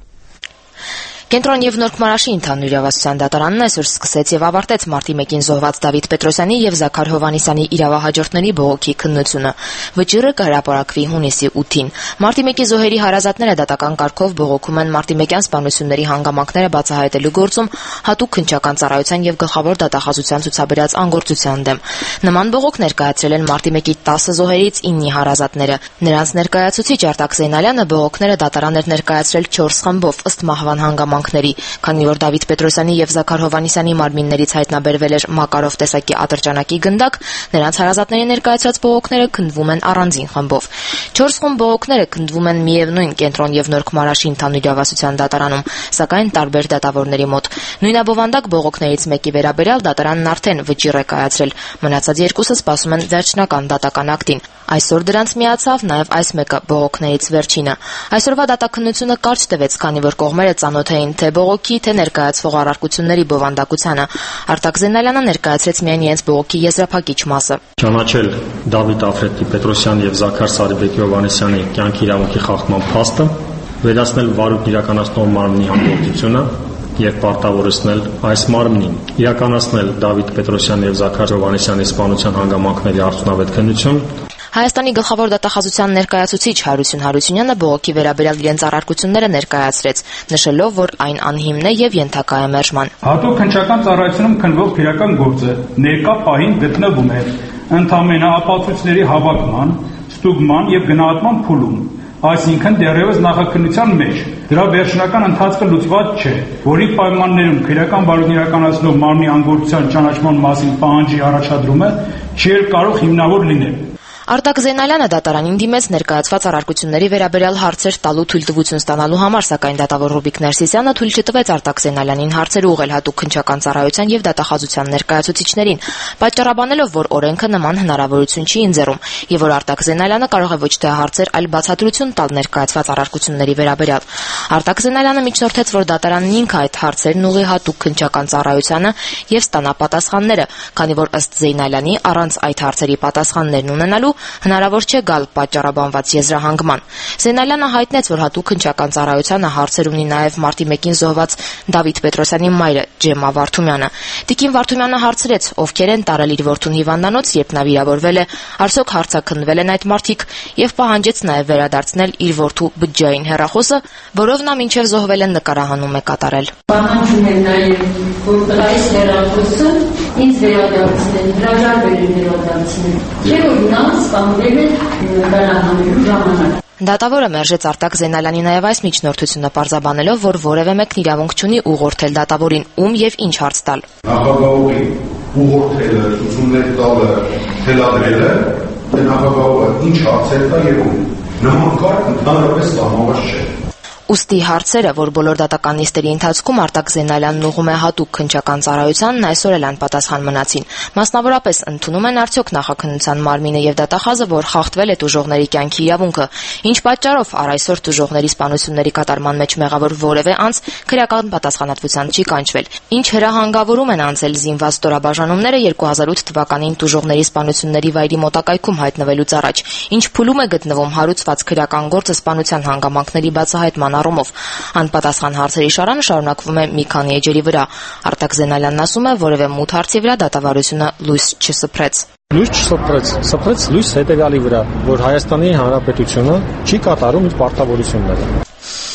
Կենտրոն եւ Նոր Քմարաշի ընդհանուր իրավասության դատարանն այսօր սկսեց եւ ավարտեց մարտի մեկին զոհված Դավիթ Պետրոսյանի եւ Զաքար Հովհաննիսյանի իրավահաջորդների բողոքի քննությունը։ Վճիռը կհրապարակվի հունիսի ութին։ Մարտի մեկի զոհերի հարազատները դատական կարգով բողոքում են մարտի մեկյան սպանությունների հանգամանքները բացահայտելու գործում հատուկ քննչական ծառայության եւ գլխավոր դատախազության ցուցաբերած անգործության դեմ։ Նման բողոք ներկայացրել են մարտի մեկի տասը զոհերից իննի հարազատները։ Նրանց ներկայացուցիչ Արտակ Զեյնալյանը բողոքները դատարան էր ներկայացրել չորս խմբով ըստ մահվան հանգամանքների, քանի որ Դավիթ Պետրոսյանի եւ Զաքար Հովհաննիսյանի մարմիններից հայտնաբերվել էր Մակարով տեսակի ատրճանակի գնդակ, նրանց հարազատների ներկայացրած բողոքները քննվում են առանձին խմբով։ Չորս խումբ բողոքները քննվում են միևնույն Կենտրոն եւ Նոր Քմարաշի ընդհանուր իրավասության դատարանում, սակայն տարբեր դատավորների մոտ։ Նույնաբովանդակ բողոքներից մեկի վերաբերյալ դատարանն արդեն վճիռ է կայացրել, մնացած երկուսը սպասում են վերջնական դատական ակտին։ Այսօր դրանց միացավ նաև այս մեկը բողոքներից վերջինը։ Այսօրվա դատաքննությունը կարճ տևեց, քանի որ կողմերը ծանոթ էին թե բողոքի, թե ներկայացվող առարկությունների բովանդակությանը։ Արտակ Զեյնալյանը ներկայացրեց միայն իրենց բողոքի եզրափակիչ մասը։ Ճանաչել Դավիթ Ալֆրեդի Պետրոսյանի եւ Զաքար Սարիբեկի Հովհաննիսյանի կյանքի իրավունքի խախտման փաստը, վերացնել վարույթ իրականացնող մարմնի հանդգործությունը եւ պարտավորեցնել այս մարմնին իրականացնել Դավիթ Պետրոսյանի եւ Զաքար Հովհաննիսյանի սպանության հանգամանքների արդյունավետ քննություն։ Հայաստանի գլխավոր դատախազության ներկայացուցիչ Հարություն Հարությունյանը բողոքի վերաբերյալ իրենց առարկությունները ներկայացրեց, նշելով, որ այն անհիմն է եւ ենթակա է մերժման։ Հատուկ քննչական ծառայությունում քննվող քրեական գործը ներկա պահին գտնվում է ընդամենը ապացույցների հավաքման, ստուգման եւ գնահատման փուլում, այսինքն դեռևս նախաքննության մեջ։ Դրա վերջնական ընթացքը լուծված չէ, որի պայմաններում քրեական բարույթ իրականացնող մարմնի անգործության ճանաչման մասին պահանջի առաջադրումը չէր կարող հիմնավոր լինել։ Արտակ Զեյնալյանը դատարանին դիմեց ներկայացված առարկությունների վերաբերյալ հարցեր տալու թույլտվություն ստանալու համար, սակայն դատավոր Ռուբիկ Ներսիսյանը թույլ չտվեց Արտակ Զեյնալյանին հարցեր ուղղել հատուկ քննչական ծառայության եւ դատախազության ներկայացուցիչներին, պատճառաբանելով, որ օրենքը նման հնարավորություն չի ընձեռում եւ որ Արտակ Զեյնալյանը կարող է ոչ թե հարցեր, այլ բացատրություն տալ ներկայացված առարկությունների վերաբերյալ։ Արտակ Զեյնալյանը միջնորդեց, որ դատարանն ինքը այդ հարցերն ուղղի հատուկ քննչական ծառայությանը եւ ստանա պատասխանները, քանի որ ըստ Զեյնալյանի առանց այդ հարցերի պատասխաններն ունենալու հնարավոր չէ գալ պատճառաբանված եզրահանգման։ Զեյնալյանը հայտնեց, որ հատուկ քննչական ծառայությանը հարցեր ունի նաև մարտի մեկին զոհված Դավիթ Պետրոսյանի մայրը Ջեմա Վարդումյանը։ Տիկին Վարդումյանը հարցրեց, ովքեր են տարել իր որդուն հիվանդանոց, երբ նա վիրավորվել է, արդյոք հարցաքննվել են այդ մարդիկ, եւ պահանջեց նաև վերադարձնել իր որդու բջջային հեռախոսը, որով նա մինչև զոհվել է նկարահանում է կատարել։ Պահանջում եմ նաև, որ այս հեռախոսը ինձ վերադարձնել, հրաժարվել վերադարձնել, չէ՞ որ նա սպանվել է նկարահանելու ժամանակ։ Դատավորը մերժեց Արտակ Զեյնալյանի նաև այս միջնորդությունը պարզաբանելով, որ որևէ մեկն իրավունք չունի ուղղորդել դատավորին, ում եւ ինչ հարց տալ։ Նախագահողի ուղղորդելը, ցուցումներ տալը, թելադրելը, թե նախագահողը ինչ հարցեր տա եւ ում։ Նման կարգ ընդհանրապես սահմանված չէ։ Ուստի հարցերը, որ բոլոր դատական նիստերի ընթացքում Արտակ Զեյնալյանն ուղղում է հատուկ քննչական ծառայությանն, այսօր էլ անպատասխան մնացին։ Մասնավորապես ընդունում են արդյոք նախաքննության մարմինը եւ դատախազը, որ խախտվել է տուժողների կյանքի իրավունքը, ինչ պատճառով առ այսօր տուժողների սպանությունների կատարման մեջ մեղավոր որևէ անձ քրեական պատասխանատվության չի կանչվել, ինչ հրահանգավորում են անցել զինված ստորաբաժանումները երկու հազար ութ թվականին տուժողների սպանությունների վայրի մոտակայքում հայտնվելուց առաջ, ինչ փուլում է գտնվում հարուցված քրեական գործը սպանության հանգամանքների բացահայտման առումով։ Անպատասխան հարցերի շարանը շարունակվում է մի քանի էջերի վրա։ Արտակ Զեյնալյանն ասում է, որևէ մութ հարցի վրա դատավարությունը լույս չսփռեց։ Լույս չսփռեց, սփռեց լույս հետևյալի վրա, որ Հայաստանի Հանրապետությունը չի կատարում իր պարտավորությունները։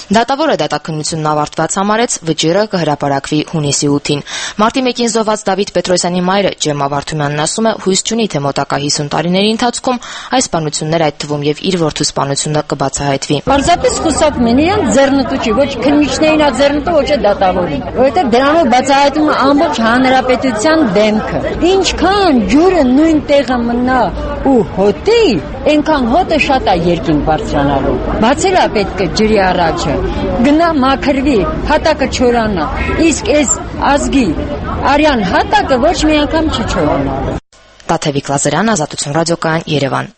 Դատավորը դատաքննությունն ավարտված համարեց, վճիռը կհրապարակվի հունիսի ութին։ Մարտի մեկին զոհված Դավիթ Պետրոսյանի մայրը Ջեմա Վարդումյանն ասում է, հույս չունի, թե մոտակա հիսուն տարիների ընթացքում այս սպանությունները, այդ թվում եւ իր որդու սպանությունը կբացահայտվի։ Պարզապես խուսափում են իրան ձեռնտու չի, ոչ քննիչներին ա ձեռնտու, ոչ է դատավորին, որովհետեւ դրանով բացահայտում է ամբողջ հանրապետության դեմքը։ Ինչքան ջուրը նույն տեղը մնա ու հոտի, այնքան հոտը շատ է երկին բարձրանալու։ Բացել է պետք է ջրի առաջը, գնա մաքրվի, հատակը չորանա, իսկ այս ազգի արյան հատակը ոչ մի անգամ չչորանա։ Տաթևիկ Լազարյան, Ազատություն ռադիոկայան, Երևան։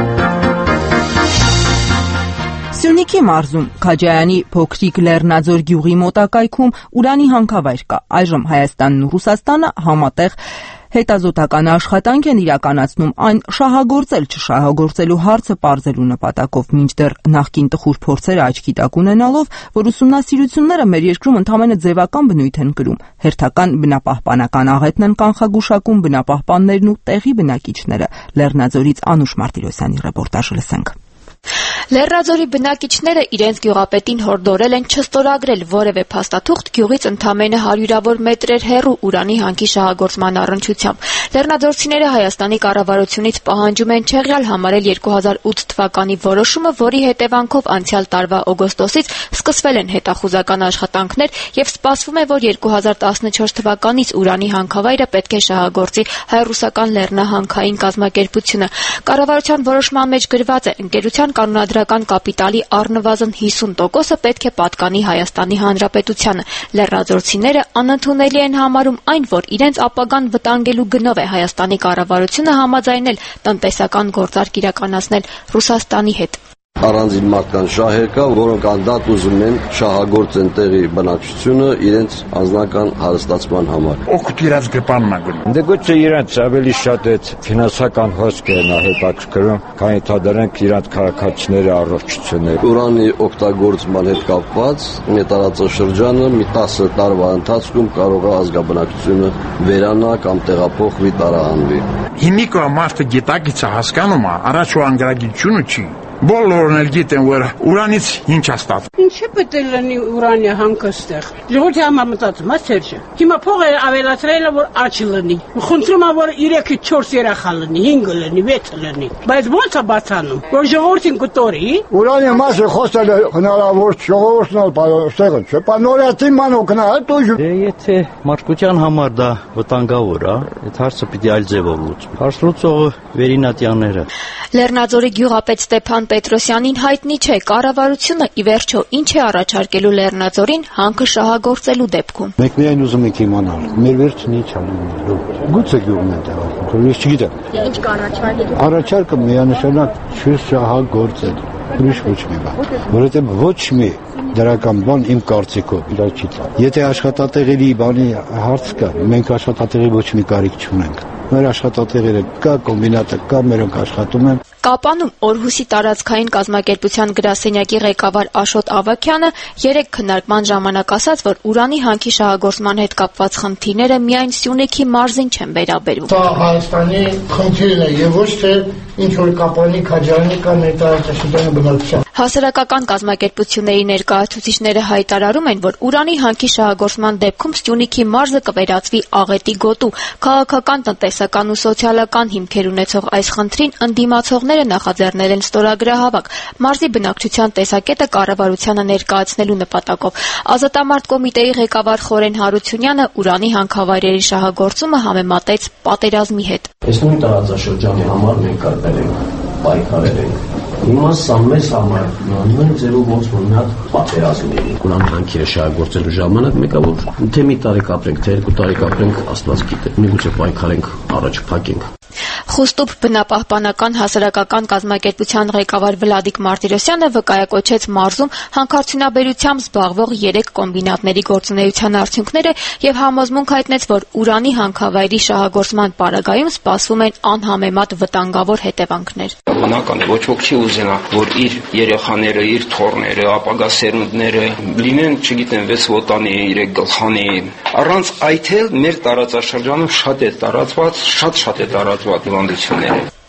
Սյունիքի մարզում Քաջայանի փոքրիկ Լեռնաձոր գյուղի մոտակայքում ուրանի հանքավայր կա։ Այժմ Հայաստանն ու Ռուսաստանը համատեղ հետազոտական աշխատանք են իրականացնում այն շահագործել չշահագործելու հարցը պարզելու նպատակով, մինչդեռ նախկին տխուր փորձերը աչքի տակ ունենալով, որ ուսումնասիրությունները մեր երկրում ընդամենը ձևական բնույթ են կրում, հերթական բնապահպանական աղետն են կանխագուշակում բնապահպաններն ու տեղի բնակիչները։ Լեռնաձորից Անուշ Մարտիրոսյանի ռեպորտաժը լսենք։ Լեռնաձորի բնակիչները իրենց գյուղապետին հորդորել են չստորագրել որևէ փաստաթուղթ գյուղից ընդամենը հարյուրավոր մետրեր հեռու ուրանի հանքի շահագործման առնչությամբ։ Լեռնաձորցիները Հայաստանի կառավարությունից պահանջում են չեղյալ համարել երկու հազար ութ թվականի որոշումը, որի հետևանքով անցյալ տարվա օգոստոսից սկսվել են հետախուզական աշխատանքներ եւ սպասվում է, որ երկու հազար տասնչորս թվականից ուրանի հանքավայրը պետք է շահագործի հայ-ռուսական լեռնահանքային կազմակերպությունը։ Կառավարության որոշման մեջ գրված է, ընկերության կանոնադրական կապիտալի առնվազն հիսուն տոկոսը պետք է պատկանի Հայաստանի Հանրապետությանը։ Լեռնաձորցիները անընդունելի են համարում այն, որ իրենց ապագան վտանգելու գնով է Հայաստանի կառավարությունը համաձայնել տնտեսական գործարք իրականացնել Ռուսաստանի հետ։ Առանձին մարդկանց շահեր կա, որոնք անդադ ուզում են շահագործեն տեղի բնակչությունը իրենց անձնական հարստացման համար։ Օգուտ իրաց գպանն է գնում։ Դե գուցե իրաց ավելի շատ է ֆինանսական հոսքը նա հետաքրքրում, քանի թադրանք իրաց քաղաքացիների առողջությունները։ Ուրանի օգտագործման հետ կապված մի տարածաշրջանը մի տասը տարվա ընթացքում կարող է ազգաբնակչությունը վերանա կամ տեղափոխվի, տարահանվի։ Հիմիկը մարդը գիտակից է հասկանում, առաջ ու անգրագիտությունը չի։ Բոլորն էլ գիտեն, որ ուրանից ինչ է ստացվում։ Ինչ է պետք է լինի ուրանի հանքը ստեղ։ Ժողովրդի համար մտածում է Սերժը։ Հիմա փողը ավելացրել է, որ աճ լինի։ Խնդրում եմ, որ երեքը չորս երախա լինի, հինգը լինի, վեցը լինի։ Բայց ո՞նց է բացանում, որ ժողովրդին կտորի։ Ուրանի մասը խոսել է հնարավոր ժողովուրդն էլ ստեղը չէ։ Պանորացի մանոկնա է դու։ Դե եթե մարդկության համար դա վտանգավոր է, այդ հարցը պիտի այլ ձևով լուծվի։ Հարց լուծողը վերինատյանները։ Լեռնաձորի գյուղապետ Ստեփան Պետրոսյանին հայտնի չէ կառավարությունը ի վերջո ինչ է առաջարկելու Լեռնաձորին հանքը շահագործելու դեպքում։ Մենք միայն ուզում ենք իմանալ, մեր վերջն ինչ անելու։ Գուցե գյուղն է տեղափոխել, ես չգիտեմ։ Ինչ կառաջարկել։ Առաջարկը միանշանակ չշահագործել, ուրիշ ոչ մի բան, որովհետև ոչ մի դրական բան իմ կարծիքով իրար չի տա։ Եթե աշխատատեղերի բանի հարց կա, մենք աշխատատեղի ոչ մի կարիք չունենք։ Մեր աշխատատեղերը կա, կոմբինատը կա, մերոնք աշխատում են։ Կապանում Օրհուսի տարածքային կազմակերպության գրասենյակի ղեկավար Աշոտ Ավագյանը երեք քննարկման ժամանակ ասաց, որ ուրանի հանքի շահագործման հետ կապված խնդիրները միայն Սյունիքի մարզին չեն վերաբերում։ Դա Հայաստանի խնդիրն է եւ ոչ թե ինչ որ Կապանի, Քաջարանի կամ ներկայացուցիչների բնակչության։ Հասարակական կազմակերպությունների ներկայացուցիչները հայտարարում են, որ ուրանի հանքի շահագործման դեպքում Սյունիքի մարզը կվերածվի աղետի գոտու։ Քաղաքական, տնտեսական ու սոցիալական հիմքեր ունեցող այս խնդրին ընդդիմացողները նախաձեռնել են ստորագրահավաք մարզի բնակչության տեսակետը կառավարությանը ներկայացնելու նպատակով։ Ազատամարդ կոմիտեի ղեկավար Խորեն Հարությունյանը ուրանի հանքավայրերի շահագործումը համեմատեց պատերազմի հետ։ Այս նույն տարածաշրջանի համար մենք կրվել ենք, պայքարել ենք։ Հիմա սա մեզ համար նույն ձևով ոնց որ մի հատ պատերազմների ուրանի հանքերը շահագործելու ժամանակ մեկը որ թե մի տարի կապրենք, թե երկու տարի կապրենք, Աստված գիտե։ Միգուցե պայքարենք, առաջ փակենք։ Խուստուփ բնապահպանական հասարակական կազմակերպության ղեկավար Վլադիկ Մարտիրոսյանը վկայակոչեց մարզում հանքարդյունաբերությամբ զբաղվող երեք կոմբինատների գործունեության արդյունքները եւ համոզմունք հայտնեց, որ ուրանի հանքավայրի շահագործման պարագայում սպասվում են անհամեմատ վտանգավոր հետևանքներ։ Բնական է, ոչ ոք չի ուզենա, որ իր երեխաները, իր թոռները, ապագա սերունդները լինեն, չգիտեմ, վեց ոտանի, երեք գլխանի։ Առանց այդ էլ մեր տարածաշրջանում շատ է տարածված, շատ-շատ է տարածված հիվանդությունները։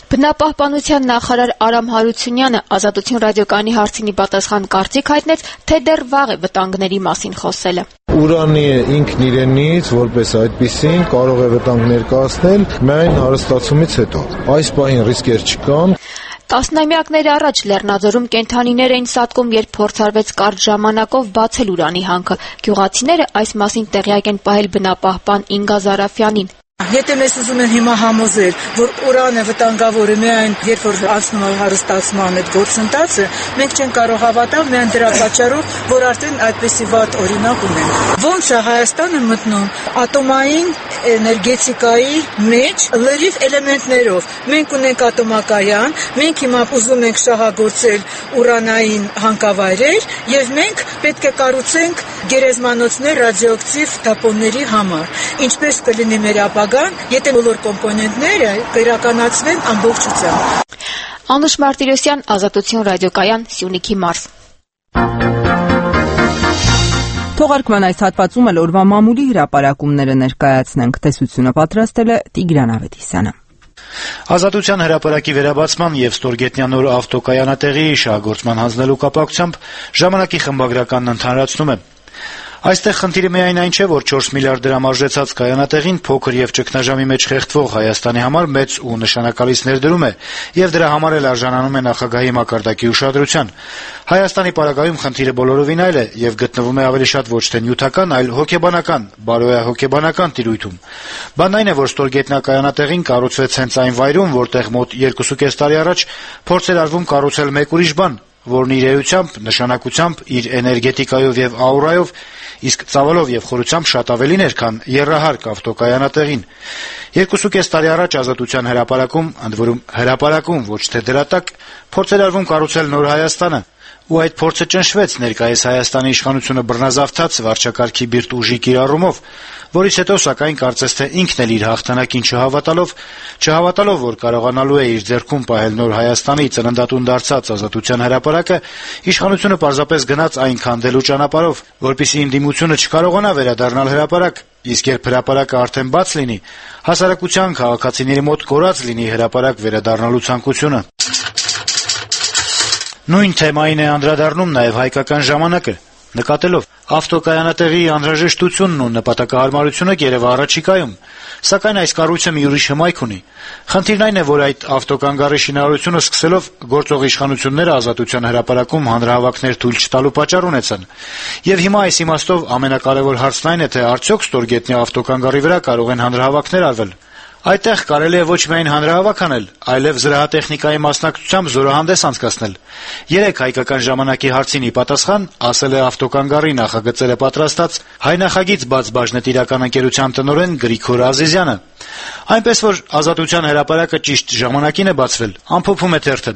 Բնապահպանության նախարար Արամ Հարությունյանը Ազատություն ռադիոկայանի հարցին պատասխան կարծիք հայտնեց, թե դեռ վաղ է վտանգների մասին խոսելը։ Ուրանի ինքն իրենից որպես այդպիսին կարող է վտանգ ներկայացնել միայն հարստացումից հետո։ Այս պահին ռիսկեր չկան։ Տասնամյակներ առաջ Լեռնաձորում կենդանիներ էին սատկում, երբ փորձարվեց կարճ ժամանակով բացել ուրանի հանքը։ Գյուղացիները այս մասին տեղյակ են պահել բնապահպան Ինգա Զարաֆյանին։ Եթե մեզ ուզում են հիմա համոզել, որ ուրանը վտանգավոր է միայն երբ որ անցնում է հարստացման այդ գործընթացը, մենք չենք կարող հավատալ միայն դրա պատճառով, որ արդեն այդպիսի վատ օրինակ ունենք։ Ոնց է Հայաստանը մտնում ատոմային էներգետիկայի մեջ լրիվ էլեմենտներով։ Մենք ունենք ատոմակայան, մենք հիմա ուզում ենք շահագործել ուրանային հանքավայրեր եւ մենք պետք է կառուցենք գերեզմանոցներ ռադիոակտիվ թափոնների համար։ Ինչպես կլինի մեր ապագան, եթե բոլոր կոմպոնենտները կիրականացվեն ամբողջությամբ։ Անուշ Մարտիրոսյան, Ազատություն ռադիոկայան, Սյունիքի մարզ։ Թողարկման այս հատվածում էլ օրվա մամուլի հրապարակումները ներկայացնենք։ Տեսությունը պատրաստել է Տիգրան Ավետիսյանը։ Ազատության հրապարակի վերաբացման եւ Ստորգետնյա նոր ավտոկայանատեղի շահագործման հանձնելու կապակցությամբ ժամանակի խմբագրականն ընդհանրացնում է. Այստեղ խնդիրը միայն այն չէ, որ չորս միլիարդ դրամ արժեցած կայանատեղին փոքր եւ ճգնաժամի մեջ խեղդվող Հայաստանի համար մեծ ու նշանակալից ներդրում է եւ դրա համար էլ արժանանում է նախագահի մակարդակի ուշադրության։ Հայաստանի պարագայում խնդիրը բոլորովին այլ է եւ գտնվում է ավելի շատ ոչ թե նյութական, այլ հոգեբանական, բարոյահոգեբանական տիրույթում։ Բանն այն է, որ Ստորգետնյա կայանատեղին կառուցվեց հենց այն վայրում, որտեղ մոտ երկուսուկես տարի առաջ փորձ էր արվում կառուցել մեկ ուրիշ բան, որն իր էությամբ, նշանակությամբ, իր էներգետիկայով եւ աուրայով, իսկ ծավալով եւ խորությամբ շատ ավելին էր, քան եռահարկ ավտոկայանատեղին։ Երկուսուկես տարի առաջ Ազատության հրապարակում, ընդ որում հրապարակում, ոչ թե դրատակ, փորձ էր արվում կառուցել նոր Հայաստանը, ու այդ փորձը ճնշվեց ներկայիս Հայաստանի իշխանությունը բռնազավթած վարչակարգի բիրտ ուժի կիրառումով, որից հետո սակայն կարծես թե ինքն էլ իր հաղթանակին չհավատալով, չհավատալով, որ կարողանալու է իր ձեռքում պահել նոր Հայաստանի ծննդատուն դարձած Ազատության հրապարակը, իշխանությունը պարզապես գնաց այն քանդելու ճանապարհով, որպեսզի ընդդիմությունը չկարողանա վերադառնալ հրապարակ, իսկ երբ հրապարակը արդեն բաց լինի, հասարակության քաղաքացիների մոտ կորած լինի հրապարակ վերադառնալու ցանկությունը։ Նույն թեմային է անդրադառնում նաև Հայկական ժամանակը, նկատելով ավտոկայանատեղի անհրաժեշտությունն ու նպատակահարմարությունը գերեվա առաջիկայում, սակայն այս կառույցը մի ուրիշ հմայք ունի։ Խնդիրն այն է, որ այդ ավտոկանգարի շինարարությունը սկսելով գործող իշխանությունները Ազատության հրապարակում հանրահավաքներ թույլ չտալու պատճառ ունեցան։ Եվ հիմա այս իմաստով ամենակարևոր հարցն այն է, թե արդյոք Ստորգետնյա ավտոկանգարի վրա կարող են հանրահավաքներ արվել։ Այդտեղ կարելի է ոչ միայն հանրահավաք անել, այլև զրահատեխնիկայի մասնակցությամբ զորահանդես անցկացնել։ Երեկ Հայկական ժամանակի հարցին ի պատասխան ասել է ավտոկանգարի նախագծերը պատրաստած հայ նախագիծ բաց բաժնետիրական ընկերության տնօրեն Գրիգոր Ազիզյանը։ Այնպես որ Ազատության հրապարակը ճիշտ ժամանակին է բացվել, ամփոփում է թերթը։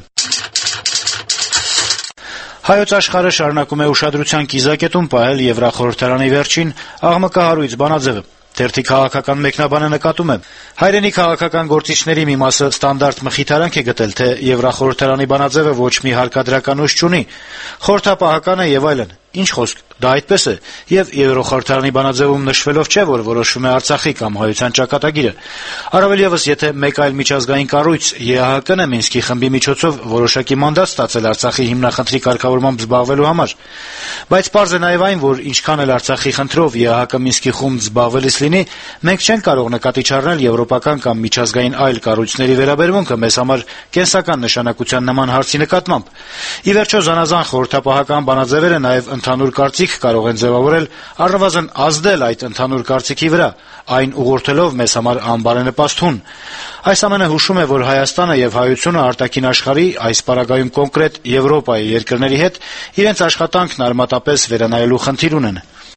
Հայոց աշխարհը շարունակում է ուշադրության կիզակետում պահել Եվրախորհրդարանի վերջին աղմկահարույց բանաձևը։ Թերթի քաղաքական մեկնաբանը նկատում է. հայրենի քաղաքական գործիչների մի մասը ստանդարտ մխիթարանք է գտել, թե Եվրախորհրդարանի բանաձևը ոչ մի հարկադրական ուժ չունի, խորհրդապահական է եւ այլն։ Ինչ խոսք, դա այդպես է, եւ Եվրոխորհրդարանի բանաձևում նշվելով չէ, որ որոշվում է Արցախի կամ հայության ճակատագիրը։ Առավել եւս, եթե մեկ այլ միջազգային կառույց Է Ա Հ Կն է Մինսկի խմբի միջոցով որոշակի մանդատ ստացել Արցախի հիմնախնդրի կարգավորմամբ զբաղվելու համար։ Բայց պարզ է նաեւ այն, որ ինչքան էլ Արցախի խնդրով Է Ա Հ Կը Մինսկի խումբ զբաղվելիս լինի, մենք չենք կարող նկատի չառնել եվրոպական կամ միջազգային այլ կառույցների վերաբերմունքը մեզ համար կենսական նշանակության նման հարցի նկատմամբ։ Ի վերջո, զանազան խորհրդապահական բանաձևերը նաեւ ընդհանուր կարծիք կարող են ձևավորել, առնվազն ազդել այդ ընդհանուր կարծիքի վրա, այն ուղղորդելով մեզ համար անբարենպաստ հուն։ Այս ամենը հուշում է, որ Հայաստանը եւ հայությունը արտաքին աշխարհի, այս պարագայում կոնկրետ Եվրոպայի երկրների հետ իրենց աշխատանքն արմատապես վերանայելու խնդիր ունեն։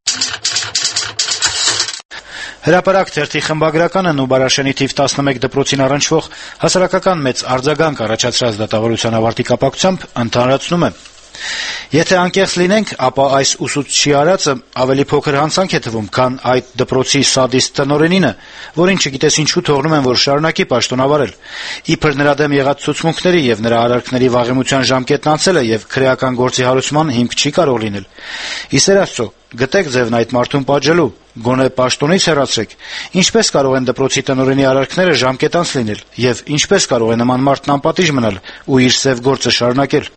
Հրապարակ թերթի խմբագրականը Նուբարաշենի թիվ տասնմեկ դպրոցին առնչվող հասարակական մեծ արձագանք առաջացրած դատավարության ավարտի կապակցությամբ ընդհանրացնում է. Եթե անկեղծ լինենք, ապա այս ուսուցչի արածը ավելի փոքր հանցանք է թվում, քան այդ դպրոցի սադիստ տնօրենինը, որին չգիտես ինչու թողնում են, որ շարունակի պաշտոնավարել։ Իբր նրա դեմ եղած ցուցմունքների եւ նրա արարքների վաղեմության ժամկետն անցել է եւ քրեական գործի հարուցման հիմք չի կարող լինել։ Իսեր Աստծո, գտեք ձևն այդ մարդուն պատժելու, գոնե պաշտոնից հեռացրեք։ Ինչպես կարող են դպրոցի տնօրենի արարքները ժամկետ անց լինել եւ ինչպես կարող է նման մարդն անպատիժ մնալ ու իր սև գործը շարունակել։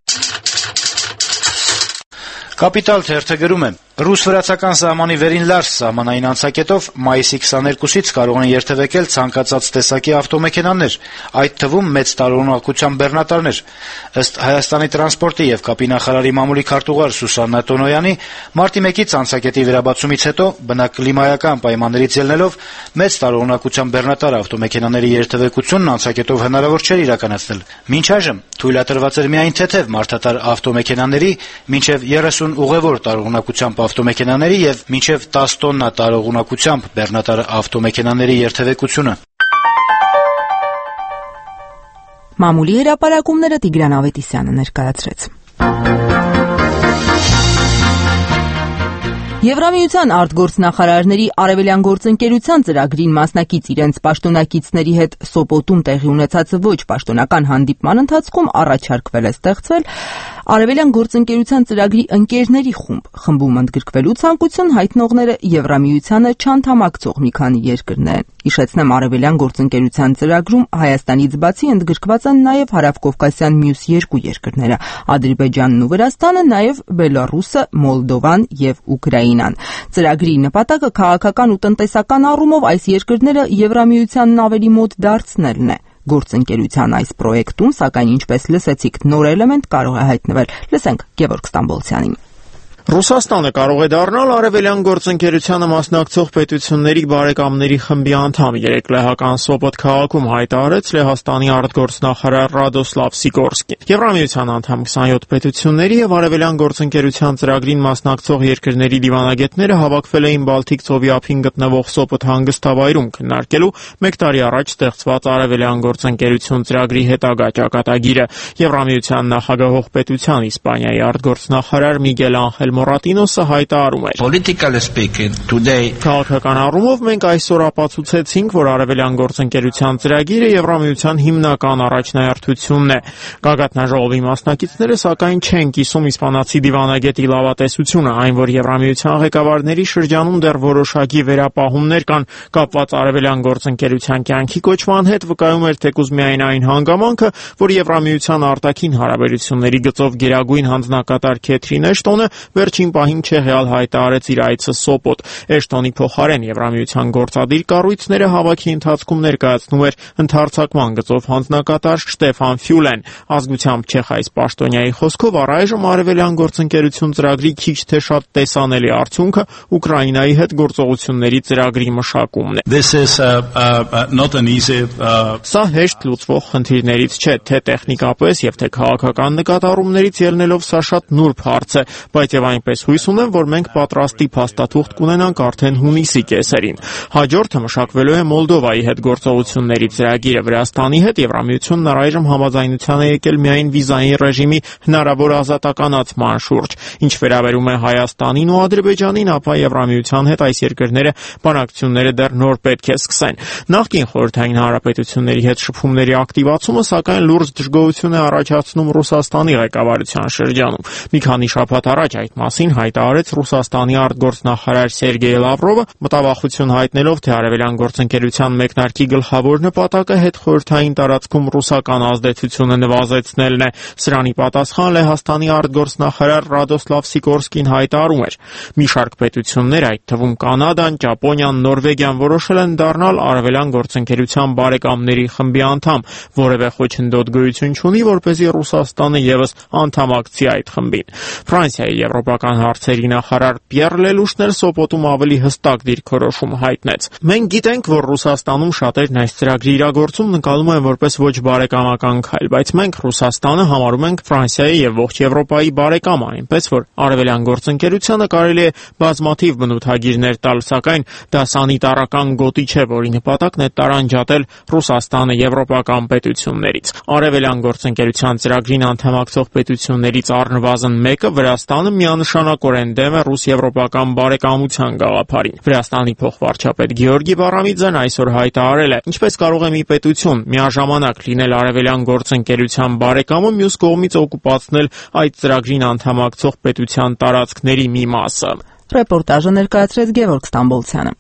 Կապիտալ թերթը գրում է. Ռուս-վրացական սահմանի վերին Լարս սահմանային անցակետով մայիսի քսաներկուսից կարող են երթևեկել ցանկացած տեսակի ավտոմեքենաներ, այդ թվում մեծ տարողունակությամբ բեռնատարներ։ Ըստ Հայաստանի տրանսպորտի եւ կապի նախարարի մամուլի քարտուղար Սուսաննա Տոնոյանի, մարտի մեկից անցակետի վերաբացումից հետո բնակ կլիմայական պայմաններից ելնելով մեծ տարողունակությամբ բեռնատար ավտոմեքենաների երթևեկությունն անցակետով հնարավոր չէր իրականացնել։ Մինչ այժմ թույլատրված էր միայն թեթև մարդատար ավտոմեքենաների, մինչեւ երեսուն ուղևոր տարողունակությամբ ավտոմեքենաների եւ մինչեւ տասը տոննա տարողունակությամբ բեռնատար ավտոմեքենաների երթևեկությունը։ Մամուլի հրապարակումները Տիգրան Ավետիսյանը ներկայացրեց։ Եվրամիության արտգործնախարարների արևելյան գործընկերության ծրագրին մասնակից իրենց պաշտոնակիցների հետ Սոպոտում տեղի ունեցած ոչ պաշտոնական հանդիպման ընթացքում առաջարկվել է ստեղծվել Արևելյան գործընկերության ծրագրի ընկերների խումբ։ Խմբում ընդգրկվելու ցանկություն հայտնողները Եվրամիությանը չանդամակցող մի քանի երկրներ են։ Հիշեցնեմ, Արևելյան գործընկերության ծրագրում Հայաստանից բացի ընդգրկված են նաև հարավկովկասյան մյուս երկու երկրները՝ Ադրբեջանն ու Վրաստանը, նաև Բելարուսը, Մոլդովան եւ Ուկրաինան։ Ծրագրի նպատակը քաղաքական ու տնտեսական առումով այս երկրները Եվրամիությանն ավելի մոտ դարձնելն է։ Գործընկերության այս պրոյեկտում, սակայն ինչպես լսեցիք, նոր էլեմենտ կարող է հայտնվել։ Լսենք Գևորգ Ստամբոլցյանին։ Ռուսաստանը կարող է դառնալ Արևելյան գործընկերությանը մասնակցող պետությունների բարեկամների խմբի անդամ, երեկ լեհական Սոպոտ քաղաքում հայտարարեց Լեհաստանի արտգործնախարար Ռադոսլավ Սիկորսկին։ Եվրամիության անդամ քսանյոթ պետությունների եւ Արևելյան գործընկերության ծրագրին մասնակցող երկրների դիվանագետները հավաքվել էին Բալթիկ ծովի ափին գտնվող Սոպոտ հանգստավայրում քննարկելու մեկ տարի առաջ ստեղծված Արևելյան գործընկերություն ծրագրի հետագա ճակատագիրը։ Եվրամիության նախագահող պետության Իսպանիայի արտգործնախարար Միգել Անխել Մորատինոսը հայտարարում էր. Քաղաքական առումով մենք այսօր ապացուցեցինք, որ Արևելյան գործընկերության ծրագիրը Եվրամիության հիմնական առաջնահերթությունն է։ Գագաթնաժողովի մասնակիցները սակայն չեն կիսում իսպանացի դիվանագետի լավատեսությունը, այն որ Եվրամիության ղեկավարների շրջանում դեռ որոշակի վերապահումներ կան կապված Արևելյան գործընկերության կյանքի կոչման հետ, վկայում էր թեկուզ միայն այն հանգամանքը, որ Եվրամիության արտաքին հարաբերությունների գծով գերագույն հանձնակատար Քեթրին Էշտոնը վերջին պահին չեղյալ հայտարարեց իր այցը Սոպոտ։ Էշտոնի փոխարեն Եվրամիության գործադիր կառույցները հավաքի ընթացքում ներկայացնում էր ընդհարձակման գծով հանձնակատար Շտեֆան Ֆյուլեն։ Ազգությամբ չեխ այս պաշտոնյայի խոսքով առայժմ Արևելյան գործընկերություն ծրագրի քիչ թե շատ տեսանելի արդյունքը Ուկրաինայի հետ գործողությունների ծրագրի մշակումն է։ Սա հեշտ լուծվող խնդիրներից չէ, թե տեխնիկապես եւ թե քաղաքական նկատառումներից ելնելով սա շատ նուրբ հարց է, բայց եւ այնպես հույս ունեմ, որ մենք պատրաստի փաստաթուղթ կունենանք արդեն հունիսի կեսերին։ Հաջորդը մշակվելու է Մոլդովայի հետ գործողությունների ծրագիրը։ Վրաստանի հետ Եվրամիությունն առայժմ համաձայնության է եկել միայն վիզային ռեժիմի հնարավոր ազատականացման շուրջ։ Ինչ վերաբերում է Հայաստանին ու Ադրբեջանին, ապա Եվրամիության հետ այս երկրները բանակցությունները դեռ նոր պետք է սկսեն։ Նախկին խորհրդային հանրապետությունների հետ շփումների ակտիվացումը սակայն լուրջ դժգոհություն է առաջացնում Ռուսաստանի ղեկավարության շրջանում։ Մի քանի շաբաթ առաջ այդ մասին հայտարարեց Ռուսաստանի արտգործնախարար Սերգեյ Լավրովը, մտավախություն հայտնելով, թե Արևելյան գործընկերության մեկնարկի գլխավոր նպատակը հետխորհրդային տարածքում ռուսական ազդեցությունը նվազեցնելն է։ Սրանի պատասխան Լեհաստանի արտգործնախարար Ռադոսլավ Սիկորսկին հայտարարում էր. մի շարք պետություններ, այդ թվում Կանադան, Ճապոնիան, Նորվեգիան որոշել են դառնալ Արևելյան գործընկերության բարեկամների խմբի անդամ, որևէ խոչընդոտ գոյություն չունի, որպեսզի Ռուսաստանը եւս անդամակցի այդ խմբին։ Ֆրանսիայի Եվրոպական եվրոպական հարցերի նախարար Պիեր Լելուշն էլ Սոպոտում ավելի հստակ դիրքորոշում հայտնեց։ Մենք գիտենք, որ Ռուսաստանում շատերն այս ծրագրի իրագործում նկատում են որպես ոչ բարեկամական քայլ, բայց մենք Ռուսաստանը համարում ենք Ֆրանսիայի եւ ողջ Եվրոպայի բարեկամը, այնպես որ արևելյան գործընկերությանը կարելի է բազմաթիվ բնութագիրներ տալ, սակայն դա սանիտարական գոտի չէ, որի նպատակն է տարանջատել Ռուսաստանը եվրոպական պետություններից։ Արևելյան գործընկերության ծրագրին անդամակցող պետություններից առնվազն մեկը Վրաստանը միանշանակորեն դեմ է ռուս-եվրոպական բարեկամության գաղափարին։ Վրաստանի փոխվարչապետ Գեորգի Վարամիձեն այսօր հայտարարել է, ինչպես կարող է մի պետություն միաժամանակ լինել արևելյան գործընկերության բարեկամը, մյուս կողմից օկուպացնել այդ ծրագրին անդամակցող պետության տարածքների մի մասը։ Ռեպորտաժը ներկայացրեց Գևորգ Ստամբոլցյանը։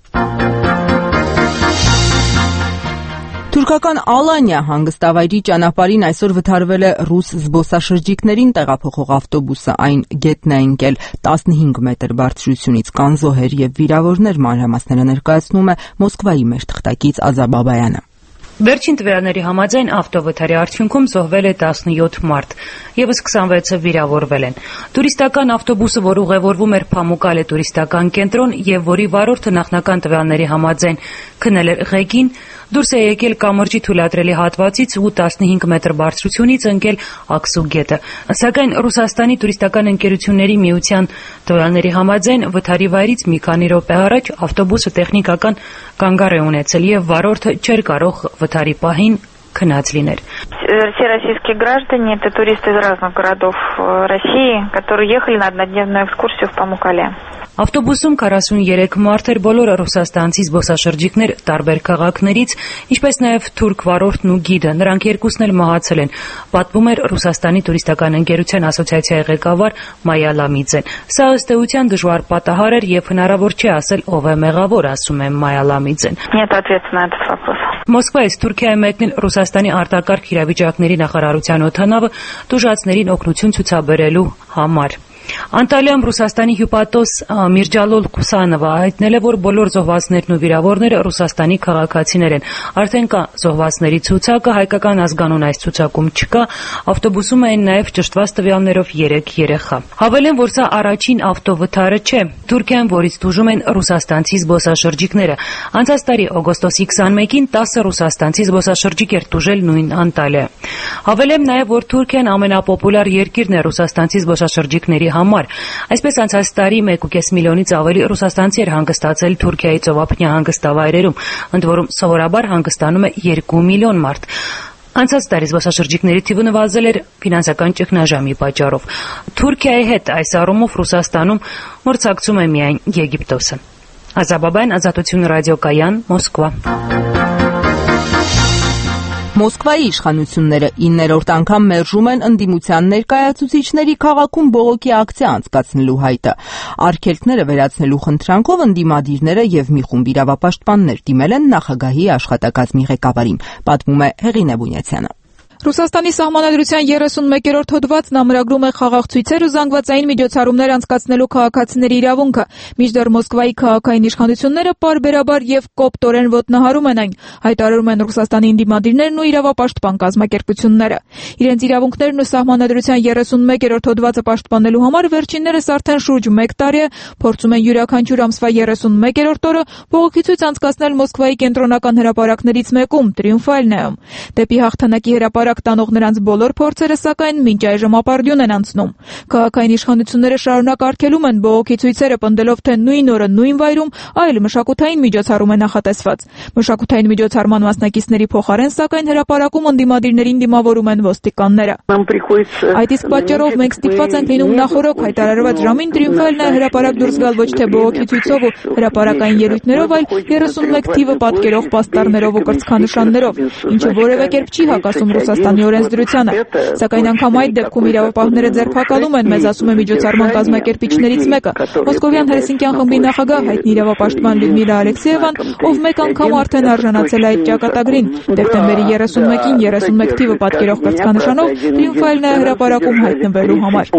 Թուրքական Ալանիա հանգստավայրի ճանապարհին այսօր վթարվել է ռուս զբոսաշրջիկներին տեղափոխող ավտոբուսը, այն գետնն է ընկել տասնհինգ մետր բարձրությունից, կան զոհեր եւ վիրավորներ, մանրամասները ներկայացնում է Մոսկվայի մեր թղթակից Ազա Բաբայանը։ Վերջին տվյալների համաձայն ավտովթարի արդյունքում զոհվել է տասնյոթ մարդ, եւս քսանվեցը վիրավորվել են։ Տուրիստական ավտոբուսը, որ ուղևորվում էր Փամուկալե տուրիստական կենտրոն եւ որի վարորդը նախնական տվյալների համաձայն քնել էր ղեկին, դուրս է եկել կամրջի թույլատրելի հատվածից ու տասնհինգ մետր բարձրությունից ընկել Աքսու գետը։ Սակայն Ռուսաստանի տուրիստական ընկերությունների միության տվյալների համաձայն վթարի վայրից մի քանի րոպե առաջ ավտոբուսը տեխնիկական կանգառ է ունեցել եւ վարորդը չէր կարող վթարի պահին քնած լիներ։ Все российские граждане, это туристы из разных городов России, которые ехали на однодневную экскурсию в Памукале. Ավտոբուսում քառասուներեք մարդ էր, բոլորը ռուսաստանցի զբոսաշրջիկներ տարբեր քաղաքներից, ինչպես նաև թուրք վարորդն ու գիդը, նրանք երկուսն էլ մահացել են, պատմում էր Ռուսաստանի տուրիստական ընկերության ասոցիացիայի ղեկավար Մայա Լամիձեն։ Սա ըստ էության դժվար պատահար էր եւ հնարավոր չէ ասել ով է մեղավոր, ասում է Մայա Լամիձեն։ Нет ответа на этот вопрос. Մոսկվայից Թուրքիա է մեկնել Ռուսաստանի արտակարգ իրավիճակների նախարարության օդանավը տուժածներին օգնություն ցուցաբերելու համար։ Անտալիայում Ռուսաստանի հյուպատոս Միրջալոլ Կուսանովը հայտնել է, որ բոլոր զոհվածներն ու վիրավորները Ռուսաստանի քաղաքացիներ են։ Արդեն կա զոհվածների ցուցակը, հայկական ազգանուն այս ցուցակում չկա, ավտոբուսում էին նաև ճշտված տվյալներով երեք երեխա։ Հավելեն, որ սա առաջին ավտովթարը չէ։ Թուրքիայում, որից տուժում են ռուսաստանցի զբոսաշրջիկները։ Անցած տարի օգոստոսի քսանմեկին տասը ռուսաստանցի զբոսաշրջիկ էր տուժել նույն Անտալիա։ Հավելեմ նաև, որ Թուրքիան ամենապոպուլար երկիրն է ռուսաստանցի զբոսաշրջիկների համար։ Այսպես անցած տարի մեկ ու կես միլիոնից ավելի ռուսաստանցի էր հանգստացել Թուրքիայի ծովափնյա հանգստավայրերում, ընդ որում սովորաբար հանգստանում է երկու միլիոն մարդ։ Անցած տարի զբոսաշրջիկների թիվը նվազել էր ֆինանսական ճգնաժամի պատճառով։ Թուրքիայի հետ այս առումով Ռուսաստանում մրցակցում է միայն Եգիպտոսը։ Ազա Բաբայան, Ազատություն ռադիոկայան, Մոսկվա։ Մոսկվայի իշխանությունները իններորդ անգամ մերժում են ընդդիմության ներկայացուցիչների քաղաքում բողոքի ակցիա անցկացնելու հայտը։ Արգելքները վերացնելու խնդրանքով ընդդիմադիրները եւ մի խումբ իրավապաշտպաններ դիմել են նախագահի աշխատակազմի ղեկավարին, պատմում է Հեղինե Բունյացյանը։ Ռուսաստանի սահմանադրության երեսունմեկերորդ հոդվածն ամրագրում է խաղաղ ցույցեր ու զանգվածային միջոցառումներ անցկացնելու քաղաքացիների իրավունքը, մինչդեռ Մոսկվայի քաղաքային իշխանությունները պարբերաբար եւ կոպտորեն ոտնահարում են այն, հայտարարում են Ռուսաստանի ինդիմադիրներն ու իրավապաշտպան կազմակերպությունները։ Իրենց իրավունքներն ու սահմանադրության երեսունմեկերորդ հոդվածը պաշտպանելու համար վերջիններս արդեն շուրջ մեկ տարի է փորձում են յուրաքանչյուր ամսվա երեսունմեկերորդ օրը բողոքի ցույց անցկացնել Մոսկվայի կենտրոնական հրապարակներից մեկում՝ Տրիումֆալնայում։ Դեպի հաղթանակի հրապարակ տանող նրանց բոլոր փորձերը սակայն մինչ այժմ ապարդյուն են անցնում։ Քաղաքային իշխանությունները շարունակ արգելում են բողոքի ցույցերը, պնդելով, թե նույն օրը նույն վայրում այլ մշակութային միջոցառում է նախատեսված։ Մշակութային միջոցառման մասնակիցների փոխարեն սակայն հրապարակում ընդդիմադիրներին դիմավորում են ոստիկանները։ Այդ իսկ պատճառով մենք ստիպված ենք լինում նախօրոք հայտարարված ժամին Տրիումֆալնայ հրապարակ դուրս գալ ոչ թե բողոքի ցույցով ու հրապարակային ելույթներով, այլ երեսունմեկ թիվը պատկերող պաստառներով ու կրծքանշաններով, ինչը որևէ կերպ չի հակասում Ռուսաստանի օրենսդրությանը, սակայն անգամ այդ դեպքում իրավապահները ձերբակալում են մեզ, ասում է միջոցառման կազմակերպիչներից մեկը, Մոսկովյան Հելսինկյան խմբի նախագահ հայտնի իրավապաշտպան Լյուդմիլա Ալեքսեևան, ով մեկ անգամ արդեն արժանացել է այդ ճակատագրին։ Դեկտեմբերի երեսունմեկին երեսունմեկ թիվը պատկերող կրծքանշանով Տրիումֆալնայ հրապարակում հայտնվելու համար։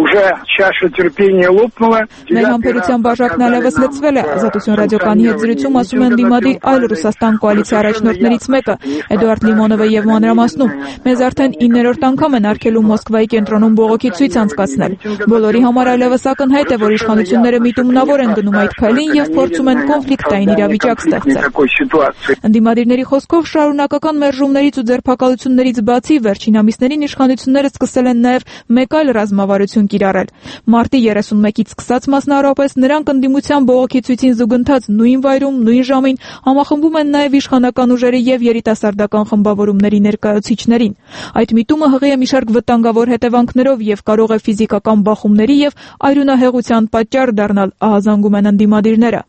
Մեր համբերության բաժակն այլևս լցվել է, Ազատություն ռադիոկայանի հետ զրույցում ասում են դիմադիր այլ Ռուսաստան կոալիցիա առաջնորդներից մեկը, Էդուարդ Լիմոնովը եւ մանրամասնում։ Մեզ արդեն իններորդ անգամ են արգելում Մոսկվայի կենտրոնում բողոքի ցույց անցկացնել։ Բոլորի համար այլևս ակնհայտ է, որ իշխանությունները միտումնավոր են գնում այդ քայլին եւ փորձում են կոնֆլիկտային իրավիճակ ստեղծել։ Ընդդիմադիրների խոսքով շարունակական մերժումներից ու ձերբակալություններից բացի վերջին ամիսներին իշխանությունները սկսել են նաեւ մեկ այլ ռազմավարություն կիրառել։ Մարտի երեսունմեկից սկսած մասնավորապես նրանք ընդդիմության բողոքի ցույցին զուգընթաց նույն վայրում, նույն ժամին համախմբում են նաեւ իշխանական ուժերի եւ երիտասարդական խմբավորումների ներկայացուցիչներին։ Այդ միտումը հղի է մի շարք վտանգավոր հետևանքներով եւ կարող է ֆիզիկական բախումների եւ այրունահեղության պատճառ դառնալ, ահազանգում են ընդդիմադիրները։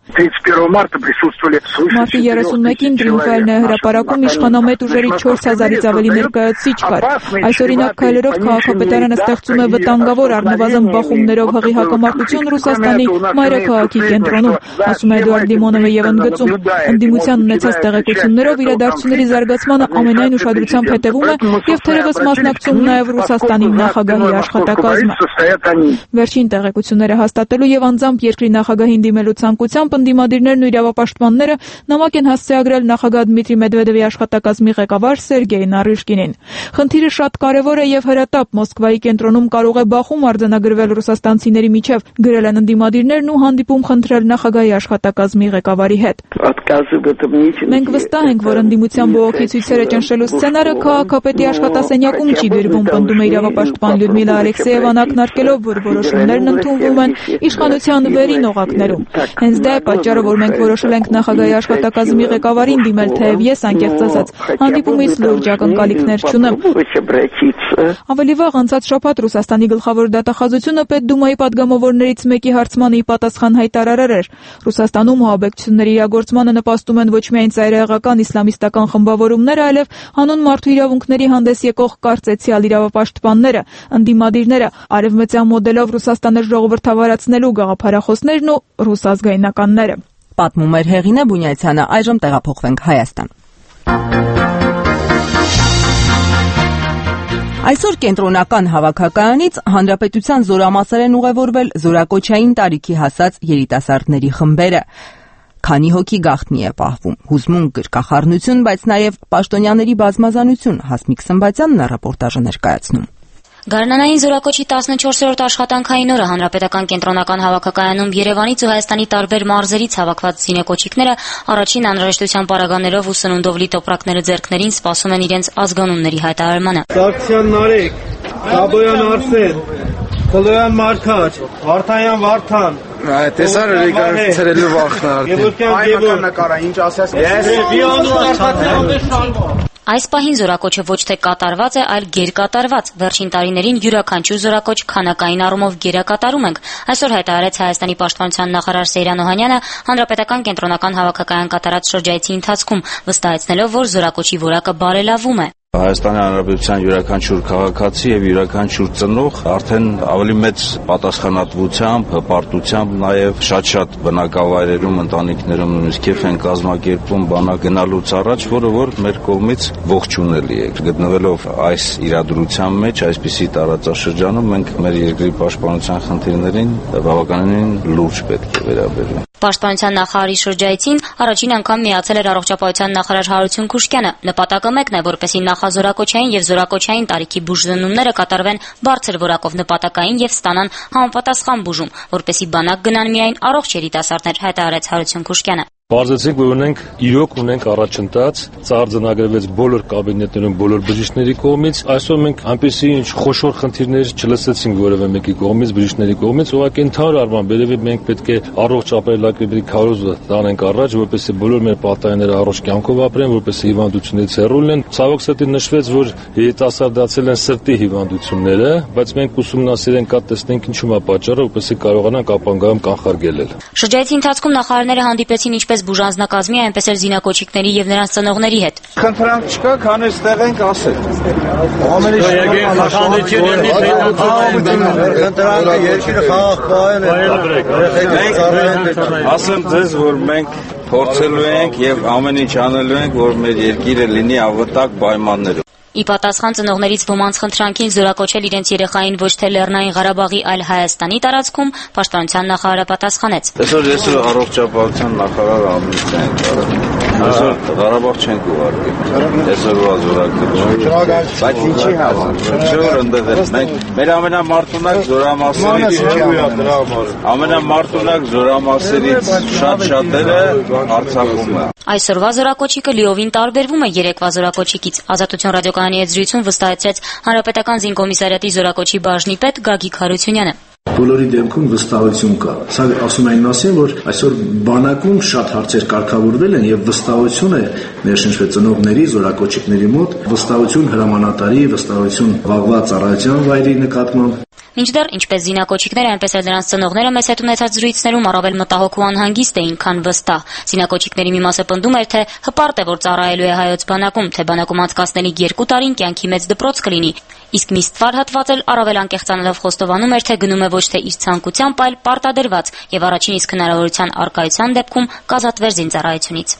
Մարտի երեսունմեկին Դրիմկայելն հրապարակում իշխանամետ ուժերի չորս հազարից ավելի ներկայացուցիչ կար։ Այս օրինակ քայլերով քաղաքապետարանը ստեղծում է վտանգավոր առնվազն բախումներով հղի հակամարտություն Ռուսաստանի մայրաքաղաքի կենտրոնում, ասում է Էդուարդ Լիմոնովը եւ ընդգծում. ընդդիմության ունեցած տեղեկություններով իրադարձությունների զարգացմանը ամենայն ուշադրությամբ հետևում է եւ թերևս մասնակցում նաեւ Ռուսաստանի նախագահի աշխատակազմը։ Վերջին տեղեկությունները հաստատելու եւ անձամբ երկրի նախագահին դիմելու ցանկությամբ ընդդիմադիրներն ու իրավապաշտպանները նամակ են հասցեագրել նախագահ Դմիտրի Մեդվեդևի աշխատակազմի ղեկավար Սերգեյ Նարիշկինին։ Խնդիրը շատ կարևոր է եւ հրատապ Մոսկվայի կենտրոնում կարող է բախում արձանագրվել ռուսաստանցիների միջև, գրել են ընդդիմադիրներն ու հանդիպում խնդրել նախագահի աշխատակազմի ղեկավարի հետ։ Մենք վստահ ենք, որ ընդդիմության բողոքի ցույցերը ճնշելու սցենարը քաղաքապետի աշխատասենյակում չի գրվում, պնդում է իրավապաշտպան Լյուդմիլա Ալեքսեևան ակնարկելով, որ որոշումներն ընդունվում են իշխանության վերին օղակներում։ Հենց դա է պատճառը, որ մենք որոշել ենք նախագահի աշխատակազմի ղեկավարին դիմել, թեև ես անկեղծ ասած հանդիպումից լուրջ ակնկալիքներ չունեմ։ Ավելի վաղ անցած շաբաթ Ռուսաստանի գլխավոր դատախազությունը Պետդումայի падգամավորներից մեկի հարցմանը ի պատասխան հայտարարել էր. Ռուսաստանում հողաբեկչությունների իրագործմանը նպաստում են ոչ միայն ծայրահեղական իսլամիստական խմբավորումները, այլև հանուն մարդու իրավունքների հանդես եկող կարծեցյալ իրավապաշտպանները, ընդդիմադիրները, արևմտյան մոդելով Ռուսաստանը ժողովրդավարացնելու գաղափարախոսներն ու ռուս ազգայնականները։ Պատմում էր Հեղինե Բունյացյանը, այժմ տեղափոխվենք Հայաստան։ Այսօր կենտրոնական հավաքականից հանրապետության զորամասեր են ուղևորվել զորակոչային տարիքի հասած երիտասարդների խմբերը։ Քանի հոգի գաղտնի է պահվում, հուզմունք, գրկախառնություն, բայց նաև պաշտոնյաների բազմազանություն։ Հասմիկ Սմբատյանն է ռեպորտաժը ներկայացնում։ Գարնանային զորակոչի տասնչորսերորդ աշխատանքային օրը հանրապետական կենտրոնական հավաքակայանում Երևանից ու Հայաստանի տարբեր մարզերից հավաքված զինեկոչիկները առաջին անհրաժեշտության պարագաներով ու սնունդով լի տոպրակները ձեռքներին սպասում են իրենց ազգանունների հայտարարմանը։ Սարգսյան Նարեկ, Սաբոյան Արսեն, Խլոյան Մարգար, Վարդանյան Վարդան, Տեսար եկարցրելու վախնար։ Այմական նկարա, ինչ ասես։ Այս պահին զորակոչը ոչ թե կատարված է, այլ գերկատարված։ Վերջին տարիներին յուրաքանչյուր զորակոչ քանակային առումով գերակատարում ենք։ Այսօր հայտարարեց Հայաստանի պաշտպանության նախարար Սեյրան Օհանյանը հանրապետական կենտրոնական հավաքակայան կատարած շրջայցի ընթացքում, վստահեցնելով, որ զորակոչի որակը բարելավում է։ Հայաստանի Հանրապետության յուրաքանչյուր քաղաքացի եւ յուրաքանչյուր ծնող արդեն ավելի մեծ պատասխանատվությամբ, հպարտությամբ, նաեւ շատ-շատ բնակավայրերում, ընտանիքներում նույնիսկ քեֆ են կազմակերպում բանակ գնալուց առաջ, որը որ մեր կողմից ողջունելի է։ Գտնվելով այս իրադրության մեջ, այսպիսի տարածաշրջանում մենք մեր երկրի պաշտպանության խնդիրներին բավականին լուրջ պետք է վերաբերենք։ Պաշտպանության նախարարի շրջայցին առաջին անգամ միացել էր առողջապահության նախարար Հարություն Քուշկյանը։ Նպատակը մեկն է, որպեսզի նախազորակոչային եւ զորակոչային տարիքի բուժզննումները կատարվեն բարձր որակով նպատակային եւ ստանան համապատասխան բուժում, որպեսզի բանակ գնան միայն առողջ երիտասարդներ, հայտարարեց Հարություն Քուշկյանը։ Պարզեցինք, որ ունենք իրոք ունենք առաջընթաց, ծառձնագրվեց բոլոր կաբինետներում, բոլոր բժիշկների կողմից։ Այսօր մենք այնպեսի ինչ խոշոր խնդիրներ չլսեցինք որևէ մեկի կողմից, բժիշկների կողմից, ուղղակի ընդհանուր առմամբ երևի մենք պետք է առողջ ապրելակերպի քարոզը տանենք առաջ, որպեսզի բոլոր մեր պատանիները առողջ կյանքով ապրեն, որպեսզի հիվանդություններից հեռու լինեն։ Ցավոք սրտի նշվեց, որ երիտասարդացել են սրտի հիվանդությունները, բայց մենք ուսումնասիրենք, կա տեսնենք ինչու՞մ է պատճառը, որպեսզի կարողանանք ապագայում կանխարգելել։ Շրջայցի ընթացքում նախարարները հանդիպեցին ինչպես բուժանձնակազմի, այնպես էլ զինակոչիկների եւ նրանց ծնողների հետ։ Խնդրանք չկա, քան այստեղ ենք ասել։ Ասեմ ձեզ, որ մենք փորձելու ենք եւ ամեն ինչ անելու ենք, որ մեր երկիրը լինի ավտակ պայմաններում։ Ի պատասխան ծնողներից ոմանց խնդրանքին զորակոչել իրենց երեխային ոչ թե Լեռնային Ղարաբաղի, այլ Հայաստանի տարածքում, պաշտպանության նախարարը պատասխանեց։ Այսօր ես առողջապահության նախարար ամուսնու եմ։ Այսօր Ղարաբաղ չենք ուղարկել։ Այսօրվա զորակոչը։ Բայց ինչի համար։ Շուտ ընդդեմ մենք մեր ամենամարտունակ զորամասերից ամենամարտունակ զորամասերից շատ շատերը Արցախում են։ Այսօրվա զորակոչիկը լիովին տարբերվում է երեկվա զորակոչիկից։ Ազատություն ռադիոկայանի հետ զրույցում վստահեցրեց Հանրապետական զինկոմիսարիատի զորակոչի բաժնի պետ Գագիկ Հարությունյանը։ Բոլորի դեպքում վստահություն կա։ Սա ասում այն մասին, որ այսօր բանակում շատ հարցեր կարգավորվել են եւ վստահություն է ներշնչվել ծնողների, զորակոչիկների մոտ, վստահություն հրամանատարի, վստահություն վաղվա ծառայության վայրի նկատմամբ։ Մինչդեռ, ինչպես զինակոչիկները, այնպես էլ նրանց ծնողները մեծ հետ ունեցած զրույցներում առավել մտահոգ ու անհանգիստ էին, քան վստահ։ Զինակոչիկների մի մասը պնդում էր, թե հպարտ է, որ ծառայելու է հայոց բանակում, թե բանակում անցկացնելիք երկու տարին կյանքի մեծ դպրոց կլինի։ Իսկ մի ստվար հատված էլ առավել անկեղծանալով խոստովանում էր, թե գնում է ոչ թե իր ցանկությամբ, այլ պարտադրված եւ առաջին իսկ հնարավորության առկայության դեպքում կազատվեր զինծառայությունից։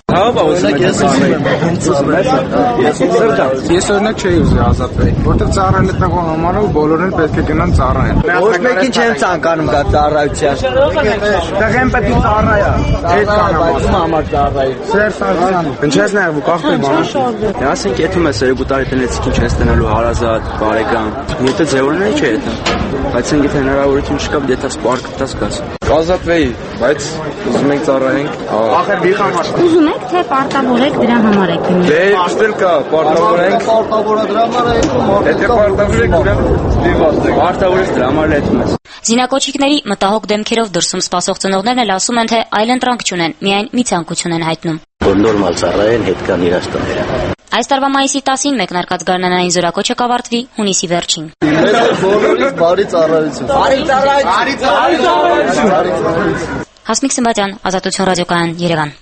Ես օրինակ չէի ուզում ազատվել, որտեղ ծառայել տղա համարով բոլորն էլ պետք է գնան ծառայեն։ Ոչ մեկին չեն ցանկանում դա ծառայության։ Տղեն պետք է ծառայա։ Այդ կանամասում համար ծառայի։ Սերժ Սարգսյանը։ Ինչպես նայ ու կախտի բան։ Ասենք եթե մեզ երկու տարի տնեցի ինչ ես տնելու հարազատ, բարեկամ։ Եթե ձևորն է չէ դա։ Բայց եթե հնարավորություն չկա, դե դա սպարկ տաս գաս։ Կազատվեի, բայց ուզում եք ծառայենք։ Ախր մի համար։ Ուզում եք թե պարտավորեք դրա համար եք իմի։ Դե իստել կա, պարտավորենք։ Պարտավորը դրա համար է եկում։ Եթե պարտավորեք, ուրեմն դիվաստեք։ Պարտավորես դրա համար է եկում ես։ Զինակոչիկների մտահոգ դեմքերով դրսում սպասող ծնողներն էլ ասում են, թե այլընտրանք չունեն, միայն մի ցանկություն են հայտնում։ Որ նորմալ ծառայեն, հետ կան իրաց տները։ Այս տարվա մայիսի տասին մեկնարկած գարնանային զորակոչը կավարտվի հունիսի վերջին։ Բոլորից բարի ծառայություն։ Բարի ծառայություն։ Հասմիկ Սմբատյան, Ազատություն ռադիոկայան, Երևան։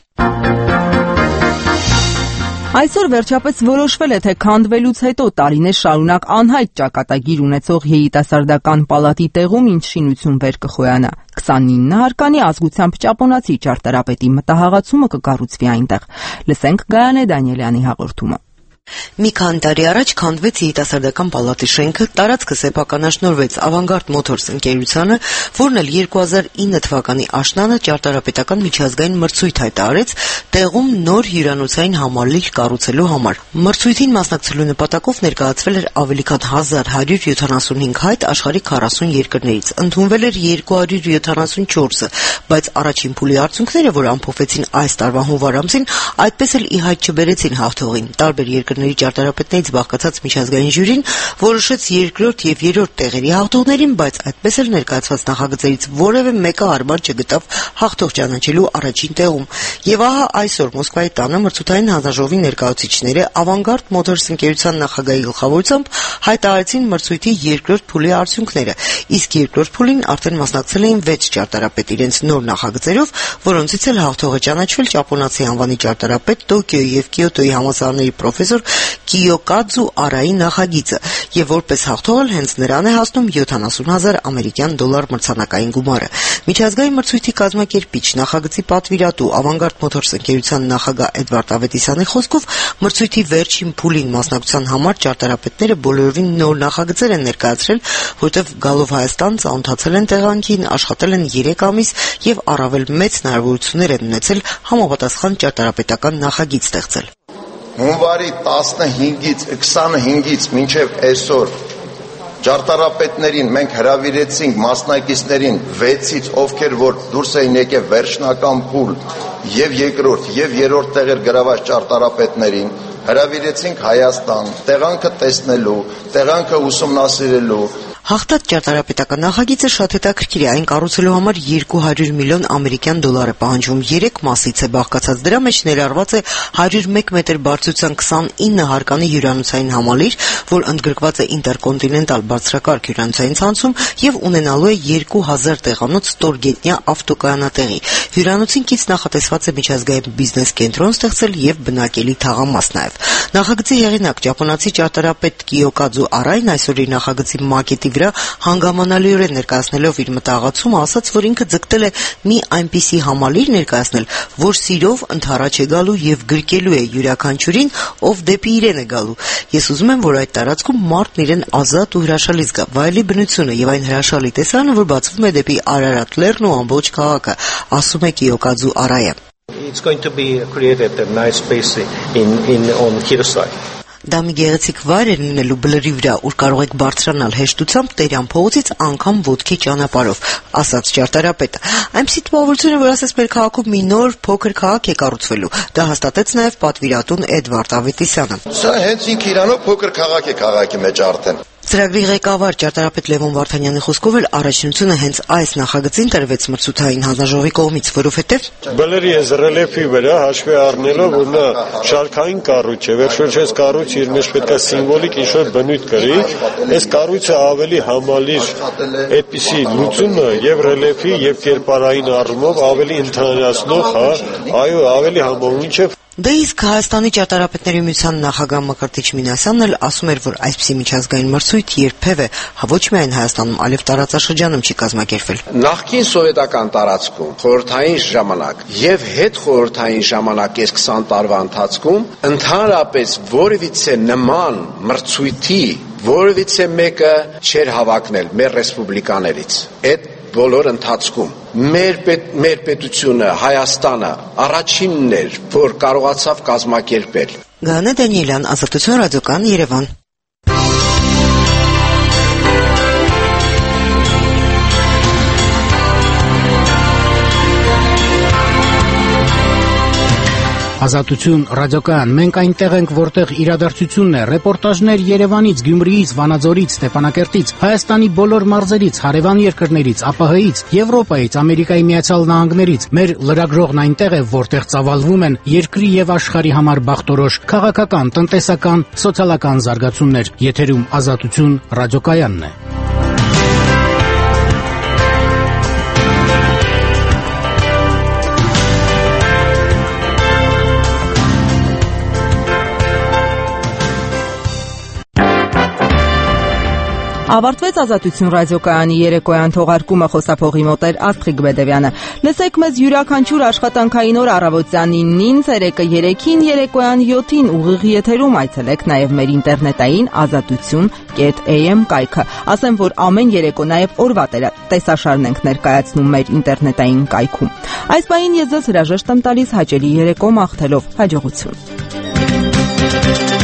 Այսօր վերջապես որոշվել է, թե քանդվելուց հետո տարիներ շարունակ անհայտ ճակատագիր ունեցող երիտասարդական պալատի տեղում ինչ շինություն վեր կխոյանա։ քսանինը հարկանի ազգությամբ ճապոնացի ճարտարապետի մտահղացումը կկառուցվի այնտեղ։ Լսենք Գայանե Դանիելյանի հաղորդումը։ Մի քանի տարի առաջ քանդվեց երիտասարդական պալատի շենքը, տարածքը սեփականաշնորհվեց Ավանգարդ Մոթորս ընկերությանը, որն էլ երկու հազար ինը թվականի աշնանը ճարտարապետական միջազգային մրցույթ հայտարարեց տեղում նոր հյուրանոցային համալիր կառուցելու համար։ Մրցույթին մասնակցելու նպատակով ներկայացվել էր ավելի քան հազար հարյուր յոթանասունհինգ հայտ աշխարհի քառասուն երկրներից։ Ընդունվել էր երկու հարյուր յոթանասունչորսը, բայց առաջին փուլի արդյունքները, որ ամփոփվեցին այս տարվա հունվար ամսին, այդպես էլ ի հայտ չբերեցին հաղթողին։ Տարբեր երկրների ճարտարապետներից բաղկացած միջազգային ժյուրին որոշեց երկրորդ եւ երրորդ տեղերի հաղթողներին, բայց այդպես էլ ներկայացված նախագծերից որևէ մեկը հարմար չգտավ հաղթող ճանաչելու առաջին տեղում։ Եվ ահա այսօր Մոսկվայի տանը մրցութային հանձնաժողովի ներկայացուցիչները Ավանգարդ Մոթորս ընկերության նախագահի գլխավորությամբ հայտարարեցին մրցույթի երկրորդ փուլի արդյունքները, իսկ երկրորդ փուլին արդեն մասնակցել էին վեց ճարտարապետ իրենց նոր նախագծերով, որոնցից էլ հաղթողը ճանաչվել ճապոնացի անվանի ճարտարապետ Տոկիոյի եւ Կիոտոյի համալսարանների պրոֆեսոր Կիյոկաձու Արայի նախագիծը, եւ որպես հաղթողել հենց նրան է հասնում յոթանասուն հազար ամերիկյան դոլար մրցանակային գումարը։ Միջազգային մրցույթի կազմակերպիչ նախագծի պատվիրատու Ավանգարդ Մոթորս ընկերության նախագահ Էդվարդ Ավետիսյանի խոսքով մրցույթի վերջին փուլին մասնակցության համար ճարտարապետները բոլորովին նոր նախագծեր են ներկայացրել, որտեղ գալով Հայաստան ծանոթացել են տեղանքին, աշխատել են երեք ամիս եւ առավել մեծ հնարավորություններ են ունեցել համապատասխան ճարտարապետական նախագիծ ստեղծել։ Հունվարի տասնհինգից քսանհինգից մինչև այսօր ճարտարապետներին մենք հրավիրեցինք մասնակիցներին վեցից, ովքեր որ դուրս էին եկել վերջնական փուլ եւ երկրորդ եւ երրորդ տեղեր գրաված ճարտարապետներին հրավիրեցինք Հայաստան, տեղանքը տեսնելու, տեղանքը ուսումնասիրելու։ Հաղթած ճարտարապետական նախագիծը շատ հետաքրքիր է, այն կառուցելու համար երկու հարյուր միլիոն ամերիկյան դոլար է պահանջվում, երեք մասից է բաղկացած, դրա մեջ ներառված է հարյուր մեկ մետր բարձրության քսանինը հարկանի հյուրանոցային համալիր, որ ընդգրկված է ինտերկոնտինենտալ բարձրակարգ հյուրանոցային ցանցում եւ ունենալու է երկու հազար տեղանոց ստորգետնյա ավտոկայանատեղի։ Հյուրանոցին կից նախատեսված է միջազգային բիզնես կենտրոն ստեղծել եւ բնակելի թաղամաս նաեւ։ Նախագծի հեղինակ ճապոնացի ճարտարապետ Կիյոկաձու Արային այսօր իր նախագծի մակետի վրա հանգամանալիորեն ներկայացնելով իր մտահղացումը ասաց, որ ինքը ձգտել է մի այնպիսի համալիր ներկայացնել, որ սիրով ընդառաջ է գալու եւ գրկելու է յուրաքանչյուրին, ով դեպի իրեն է գալու։ Ես ուզում եմ, որ այդ տարածքում մարդն իրեն ազատ ու հրաշալի զգա, վայելի բնությունը եւ այն հրաշալի տեսարանը, որ բացվում է դեպի Արարատ լեռն ու ամբողջ քաղաքը, ասում է Կիյոկաձու Արայը։ it's going to be created a nice space in in on hillside. Դա մի գեղեցիկ վայր է լինելու բլրի վրա, ուր կարող եք բարձրանալ հեշտությամբ Տերյան փողոցից անգամ ոտքի ճանապարհով, ասաց ճարտարապետը։ Այնպիսի տպավորություն է, որ ասես մեր քաղաքում մի նոր փոքր քաղաք է կառուցվելու։ Դա հաստատեց նաև պատվիրատուն Էդվարդ Ավետիսյանը։ Սա հենց ինքը իրանով փոքր քաղաք է քաղաքի մեջ արդեն։ Ծրագրի ղեկավար ճարտարապետ Լևոն Վարդանյանի խոսքով էլ առաջնությունը հենց այս նախագծին տրվեց մրցութային հանձնաժողովի կողմից, որովհետև բլրի այս ռելիեֆի վրա հաշվի առնելով, որ նա շարքային կառույց է, վերջերս կառույցը իր մեջ պետք է սիմվոլիկ ինչ-որ բնույթ կրի, այս կառույցը ավելի համալիր այդպիսի լուծումը եւ ռելիեֆի եւ կերպարային առումով ավելի ընդհանրացնող, հա, այո, ավելի համահունչ է։ Դե իսկ Հայաստանի ճարտարապետների միության նախագահ Մկրտիչ Մինասյանն էլ ասում էր, որ այսպիսի միջազգային մրցույթ երբևէ ոչ միայն Հայաստանում, այլև տարածաշրջանում չի կազմակերպվել։ Նախկին սովետական տարածքում խորհրդային ժամանակ եւ հետ խորհրդային ժամանակ այս քսան տարվա ընթացքում ընդհանրապես որևիցե նման մրցույթի որևիցե մեկը չէր հավակնել մեր ռեսպուբլիկաներից։ Այդ բոլոր ընթացքում մեր պետ, մեր պետությունը Հայաստանը առաջինն էր, որ կարողացավ կազմակերպել։ Գանե Դանիելյան, Ազատություն ռադիոկայան, Երևան։ Ազատություն ռադիոկայան, մենք այնտեղ ենք, որտեղ իրադարձությունն է, ռեպորտաժներ Երևանից, Գյումրիից, Վանաձորից, Ստեփանակերտից, Հայաստանի բոլոր մարզերից, հարևան երկրներից, ԱՊՀ-ից, Եվրոպայից, Ամերիկայի Միացյալ Նահանգներից։ Մեր լրագրողն այնտեղ է, որտեղ ծավալվում են երկրի եւ աշխարհի համար բախտորոշ քաղաքական, տնտեսական, սոցիալական զարգացումներ։ Եթերում Ազատություն ռադիոկայանն է։ Ավարտվեց Ազատություն ռադիոկայանի երեկոյան թողարկումը, խոսափողի մոտ էր Աստղիկ Բեդևյանը։ Լսեք մեզ յուրաքանչյուր աշխատանքային օր առավոտյան նինին, ցերեկը երեքին, երեկոյան յոթին ուղիղ եթերում, այցելեք նաև մեր ինտերնետային ազատություն կետ էյ էմ կայքը։ Ասեմ, որ ամեն երեկո նաև օրվա տեսաշարն ենք ներկայացնում մեր ինտերնետային կայքում։ Այս պահին ես ձեզ հրաժեշտ եմ տալիս հաճելի երեկո մաղթելով։ Հաջողություն։